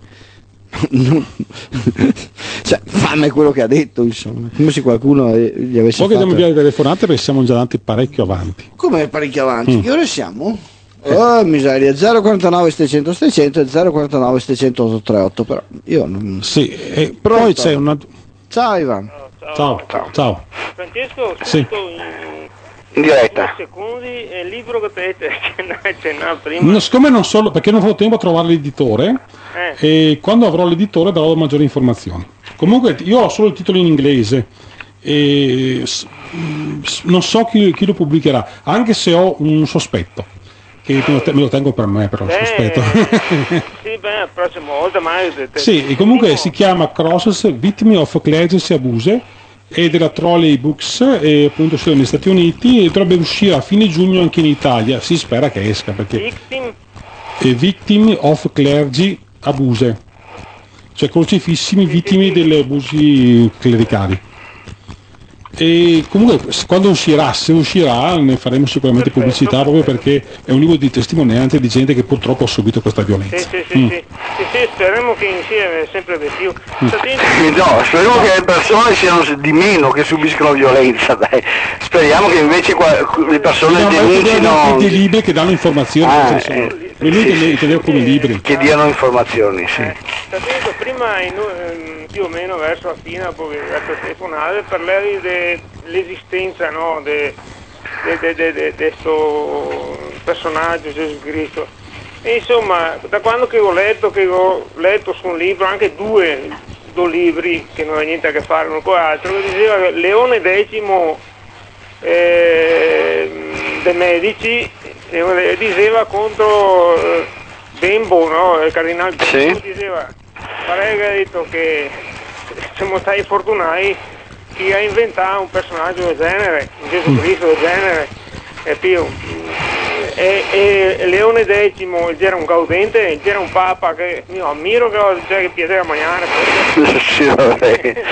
Cioè infame quello che ha detto, insomma, come se qualcuno gli avesse poi fatto. Vediamo via le telefonate perché siamo già andati parecchio avanti. Come parecchio avanti? Mm. Che ore siamo? Oh miseria, zero quarantanove settecento settecento e zero quarantanove settecento ottocentotrentotto, però io non... Sì, e poi c'è una... Ciao Ivan. Ciao, ciao. ciao. ciao. Francesco, sì. in, in diretta. due secondi è il libro che te accennavo prima. No, siccome non solo, perché non ho tempo a trovare l'editore, eh. e quando avrò l'editore darò maggiori informazioni. Comunque io ho solo il titolo in inglese e non so chi, chi lo pubblicherà, anche se ho un sospetto. Che me lo tengo per me, però, beh, sospetto. Sì, beh, la prossima volta mai. Te, te, sì, e comunque si chiama Crosses, Victim of Clergy Abuse, e della Trolley Books, e appunto sono negli Stati Uniti, e dovrebbe uscire a fine giugno anche in Italia. Si spera che esca, perché Victim, è Victim of Clergy Abuse, cioè crocifissimi sì, vittime sì, sì. degli abusi clericali. E comunque quando uscirà, se uscirà, ne faremo sicuramente perfetto, pubblicità perfetto. Proprio perché è un libro di testimonianze di gente che purtroppo ha subito questa violenza. Sì, sì, sì, mm. sì. sì, sì speriamo che insieme sempre di più. Mm. No, speriamo che le persone siano di meno che subiscono violenza, dai. Speriamo che invece qua, le persone no, denuncino dei libri che danno informazioni, ah, cioè, eh, noi sì, sì, tenevo come libri che diano informazioni, sì. Eh, prima in, più o meno verso la fine verso telefonare parlavi dell'esistenza, no, di questo personaggio Gesù Cristo, e insomma da quando che ho letto che ho letto su un libro, anche due, due libri che non ha niente a che fare uno con l'altro, che diceva che Leone X eh, dei Medici eh, diceva contro eh, Bembo, no? Il cardinale Bembo, sì. Diceva pare che ha detto che siamo stati fortunati chi ha inventato un personaggio del genere, un Gesù Cristo del genere, e più e, e Leone X era un gaudente, era un papa che io ammiro, che, cioè, che piaceva mangiare sì, vabbè.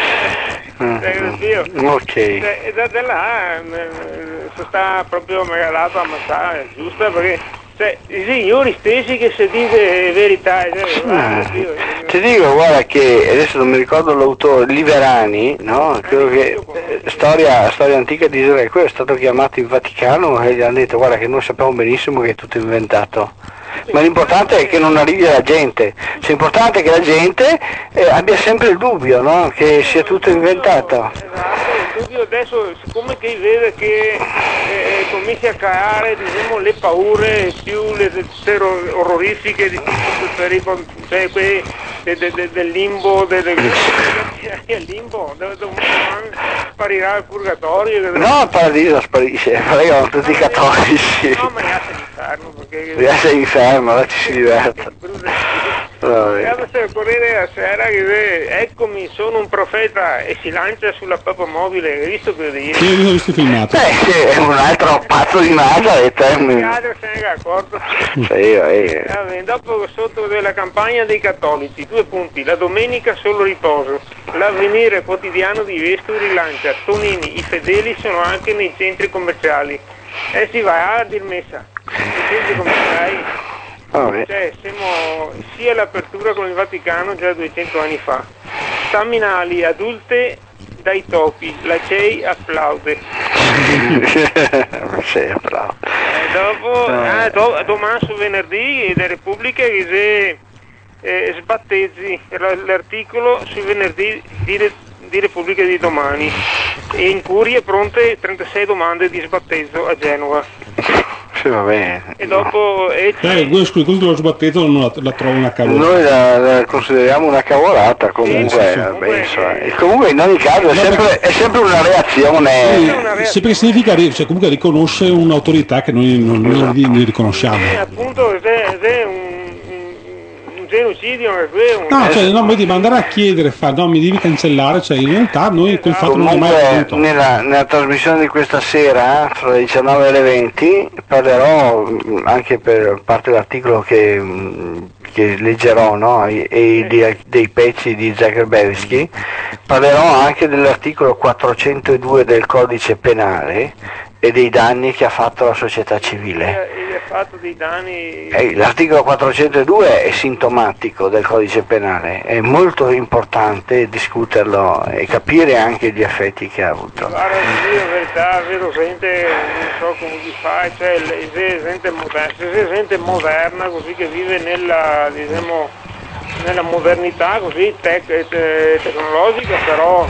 Ok. E da, da là si sta proprio megalato a ammazzare, giusto, perché cioè, i signori stessi che si dice verità, cioè, ah, Dio, ti dico, guarda che adesso non mi ricordo l'autore, Liverani, no? Credo che eh, storia, storia antica di Israele, quello è stato chiamato in Vaticano e gli hanno detto guarda che noi sappiamo benissimo che è tutto inventato. Ma l'importante è che non arrivi alla gente, cioè, l'importante è che la gente eh, abbia sempre il dubbio, no? Che sia tutto inventato. Esatto, il dubbio adesso, siccome che vede che eh, comincia a creare, diciamo, le paure più le terror- orrorifiche di tutto il pericolo, cioè quei de, de, de, del limbo, del de, de, limbo, dove sparirà il purgatorio. No, il paradiso sparisce, spariscono tutti i cattolici. No, ma riesce all'inferno, perché... riesce all'inferno, là ci si diverte. Guardate il Corriere della Sera che vede, eccomi, sono un profeta, e si lancia sulla papa mobile, hai visto quello di ieri? Sì, ho visto filmato. Eh sì, è un altro pazzo di Nazareth. Il altro se ne è accorto. Sì, eh. Vabbè, dopo sotto della campagna dei cattolici, due punti, la domenica solo riposo, l'avvenire quotidiano di Vescovi rilancia, Tonini, i fedeli sono anche nei centri commerciali, e si va a dir messa, nei centri commerciali. Oh, cioè, siamo sia l'apertura con il Vaticano già duecento anni fa, staminali adulte dai topi, la C E I applaude. La C E I applaude. Eh, dopo, ah, do, domani su venerdì da Repubblica che se eh, sbattezzi l'articolo su venerdì di, di Repubblica di domani, e in curie pronte trentasei domande di sbattezzo a Genova. Sì, va bene. E dopo eh, questo dello sbattezzo non la, la trovo una cavolata. Noi la, la consideriamo una cavolata comunque, sì, sì, sì. Penso. E comunque in ogni caso è, no, sempre, perché... è sempre una reazione. Sì, una reazione. Sempre significa, cioè, comunque riconosce un'autorità che noi non, non, non riconosciamo. Eh, appunto, se, se un, un omicidio anche quello. No, cioè, no, vedi, ma andare a chiedere, fa, no, mi devi cancellare, cioè in realtà noi quel fatto non è mai avvenuto. Nella, nella trasmissione di questa sera, tra le diciannove e le venti, parlerò anche per parte dell'articolo che, che leggerò, no? e, e dei, dei pezzi di Zagrebelsky, parlerò anche dell'articolo quattrocentodue del codice penale e dei danni che ha fatto la società civile. Fatto dei danni... eh, l'articolo quattrocentodue è sintomatico del codice penale, è molto importante discuterlo e capire anche gli effetti che ha avuto. Guarda, in verità vedo gente, non so come si fa, cioè gente moderna, gente moderna così che vive nella, diciamo, nella modernità così tec- te- tecnologica, però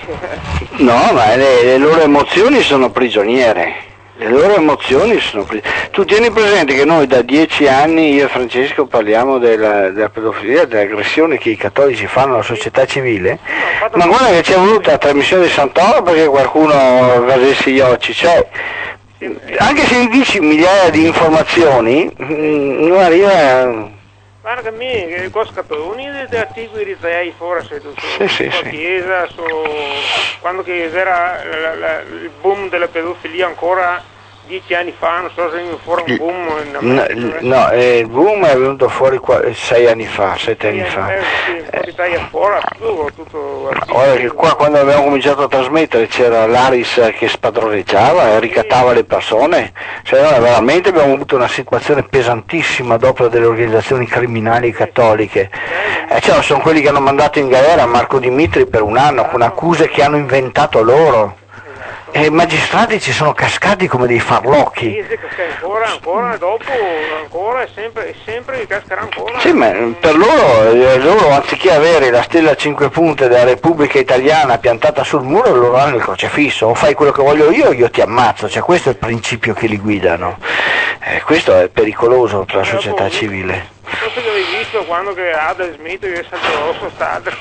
no, ma le, le loro emozioni sono prigioniere. Le loro emozioni sono prigioniere. Tu tieni presente che noi da dieci anni, io e Francesco, parliamo della, della pedofilia, dell'aggressione che i cattolici fanno alla società civile, ma guarda che c'è voluta la trasmissione di Santoro perché qualcuno vasesse gli occhi, cioè anche se gli dici migliaia di informazioni non arriva. Guarda che mi, cosa caponi degli articoli di te fuori su, sì, sì, sulla sì. chiesa, su, quando che era la, la, il boom della pedofilia ancora dieci anni fa, non so se è fuori un boom. No, no eh, il boom è venuto fuori qua, sei anni fa, sette anni fa. Eh, sì, un po' di taglia fuori, tutto, tutto ora che qua quando abbiamo cominciato a trasmettere c'era l'Aris che spadroneggiava e ricattava le persone, cioè noi veramente abbiamo avuto una situazione pesantissima dopo delle organizzazioni criminali cattoliche. E eh, cioè, sono quelli che hanno mandato in galera Marco Dimitri per un anno con accuse che hanno inventato loro. E i magistrati ci sono cascati come dei farlocchi. Ancora, ancora, dopo, ancora, e sempre, e sempre cascherà ancora. Sì, ma per loro, loro, anziché avere la stella a cinque punte della Repubblica Italiana piantata sul muro, loro hanno il crocefisso. O fai quello che voglio io o io ti ammazzo. Cioè, questo è il principio che li guidano. Eh, questo è pericoloso per la società civile. Non so se avevi visto quando che Adam Smith è stato rosso stato.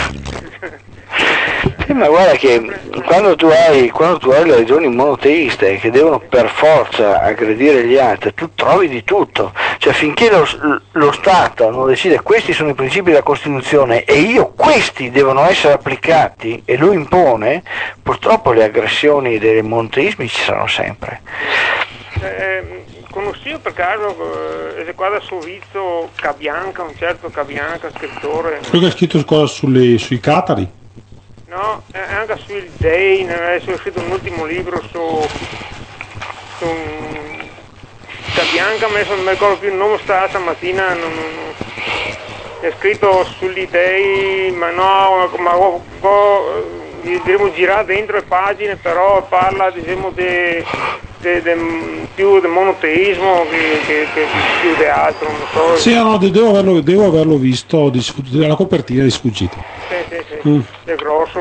Sì, ma guarda che quando tu hai quando tu hai le regioni monoteiste che devono per forza aggredire gli altri, tu trovi di tutto, cioè finché lo, lo Stato non decide questi sono i principi della Costituzione e io questi devono essere applicati e lo impone, purtroppo le aggressioni dei monoteismi ci saranno sempre. Eh, conosci per caso eh, qua da Sovizio Cabianca, un certo Cabianca, scrittore. Quello che ha scritto cosa sulle, sui catari? No, anche sui dei, adesso ho scritto un ultimo libro su, su Cabianca, ma adesso non mi ricordo più il nome, sta stamattina, non, non, è scritto sugli dei, ma no, ma ho, ho, diremo girare dentro le pagine, però parla diciamo de, de, de, più del monoteismo che, che, che più di altro, non so. Sì, no, devo averlo, devo averlo visto, di, della copertina di sfuggita. Sì, sì, sì, mm. È grosso.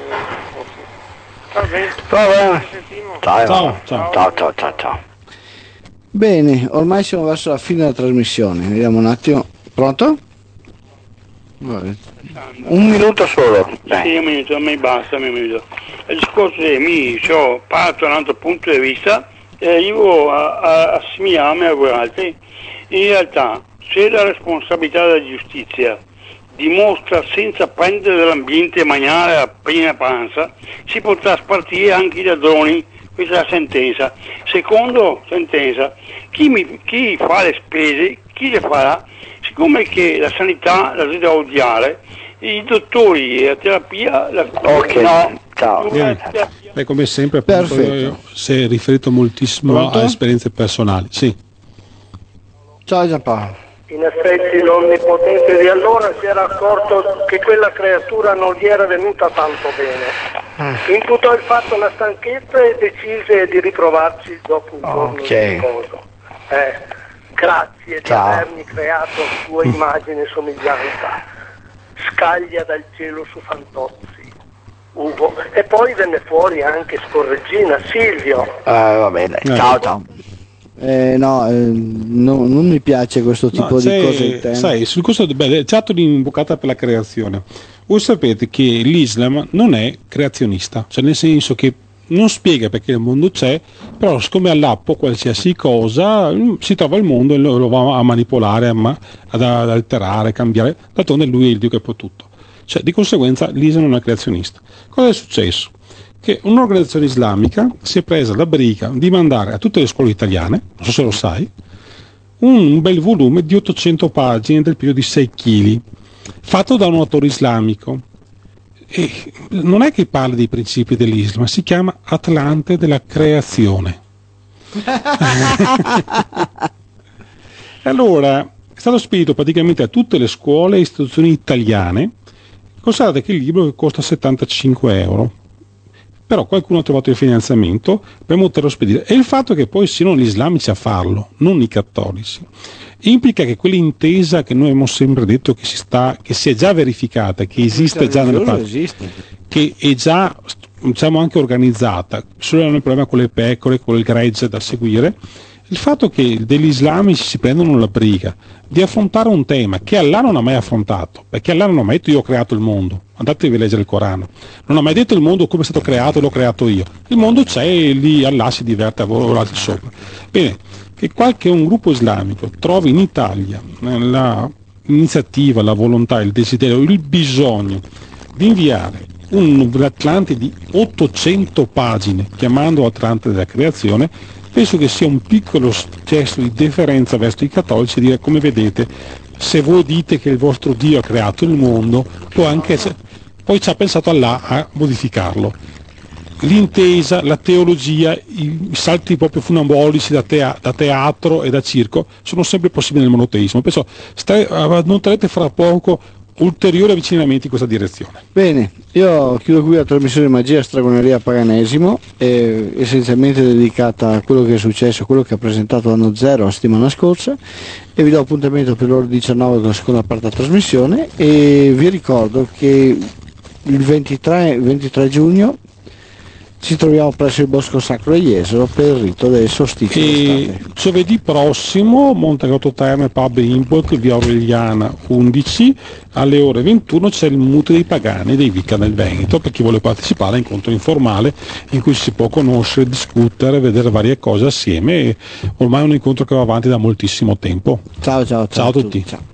Va bene. Va bene. Ciao, ciao, ciao, ciao, ciao, ciao, ciao. Bene, ormai siamo verso la fine della trasmissione, vediamo un attimo. Pronto? Un minuto solo. Sì, un minuto, a me basta, un minuto. Il discorso è mi ho parto da un altro punto di vista e arrivo a, a assimilarmi a voi altri. In realtà, se la responsabilità della giustizia dimostra senza prendere dall'ambiente e mangiare a piena panza, si potrà spartire anche i ladroni. Questa è la sentenza. Secondo sentenza, chi, mi, chi fa le spese, chi le farà? Siccome che la sanità la deve odiare, i dottori e la terapia la ok, no, ciao. Beh, come sempre appunto, si è riferito moltissimo Pronto? a esperienze personali. Sì. Ciao Giampaolo. In effetti l'onnipotente di allora si era accorto che quella creatura non gli era venuta tanto bene. Imputò il fatto alla stanchezza e decise di riprovarci dopo un giorno okay. di riposo. Eh, grazie di Ciao. avermi creato a sua immagine e somiglianza. Scaglia dal cielo su Fantozzi. Ugo. E poi venne fuori anche Scorreggina, Silvio. Uh, va bene, eh. ciao ciao. Eh, no, eh, no, non mi piace questo tipo No, di cose in te. sai, sul corso beh, c'è di un'invocata per la creazione. Voi sapete che l'Islam non è creazionista, cioè nel senso che non spiega perché il mondo c'è, però siccome Allah può qualsiasi cosa, si trova il mondo e lo, lo va a manipolare, a ma, ad, ad alterare, a cambiare, d'altronde lui è il Dio che può tutto. Cioè, di conseguenza l'Islam non è creazionista. Cosa è successo? Che un'organizzazione islamica si è presa la briga di mandare a tutte le scuole italiane, non so se lo sai, un bel volume di ottocento pagine del peso di sei chili, fatto da un autore islamico. E non è che parla dei principi dell'Islam, si chiama Atlante della creazione. Allora, è stato spedito praticamente a tutte le scuole e istituzioni italiane. Considerate che il libro costa settantacinque euro. Però qualcuno ha trovato il finanziamento per poterlo spedire. E il fatto che poi siano gli islamici a farlo, non i cattolici, implica che quell'intesa che noi abbiamo sempre detto che si, sta, che si è già verificata, che esiste già nella parte, che è già, diciamo, anche organizzata, solo hanno il problema con le pecore, con il gregge da seguire. Il fatto che degli islamici si prendono la briga di affrontare un tema che Allah non ha mai affrontato, perché Allah non ha mai detto io ho creato il mondo, andatevi a leggere il Corano, non ha mai detto il mondo come è stato creato e l'ho creato io, il mondo c'è e lì Allah si diverte a volare sopra. Bene, che qualche un gruppo islamico trovi in Italia l'iniziativa, la volontà, il desiderio, il bisogno di inviare un Atlante di ottocento pagine, chiamando Atlante della creazione, penso che sia un piccolo gesto di deferenza verso i cattolici, dire come vedete, se voi dite che il vostro Dio ha creato il mondo, può anche essere, poi ci ha pensato Allah a modificarlo. L'intesa, la teologia, i salti proprio funambolici da, tea, da teatro e da circo sono sempre possibili nel monoteismo. Penso stai, noterete fra poco ulteriori avvicinamenti in questa direzione. Bene, io chiudo qui la trasmissione Magia, Stragoneria, Paganesimo, eh, essenzialmente dedicata a quello che è successo, a quello che ha presentato Anno Zero la settimana scorsa, e vi do appuntamento per l'ora diciannove con la seconda parte della trasmissione, e vi ricordo che il ventitré, ventitré giugno ci troviamo presso il Bosco Sacro di Jesolo per il rito del solstizio e giovedì prossimo Montegrotto Terme Pub Import, via Aureliana undici, alle ore ventuno c'è il Mute dei Pagani dei Vicca del Veneto, per chi vuole partecipare, incontro informale in cui si può conoscere, discutere, vedere varie cose assieme, e ormai è un incontro che va avanti da moltissimo tempo. Ciao ciao, ciao, ciao a tutti, ciao.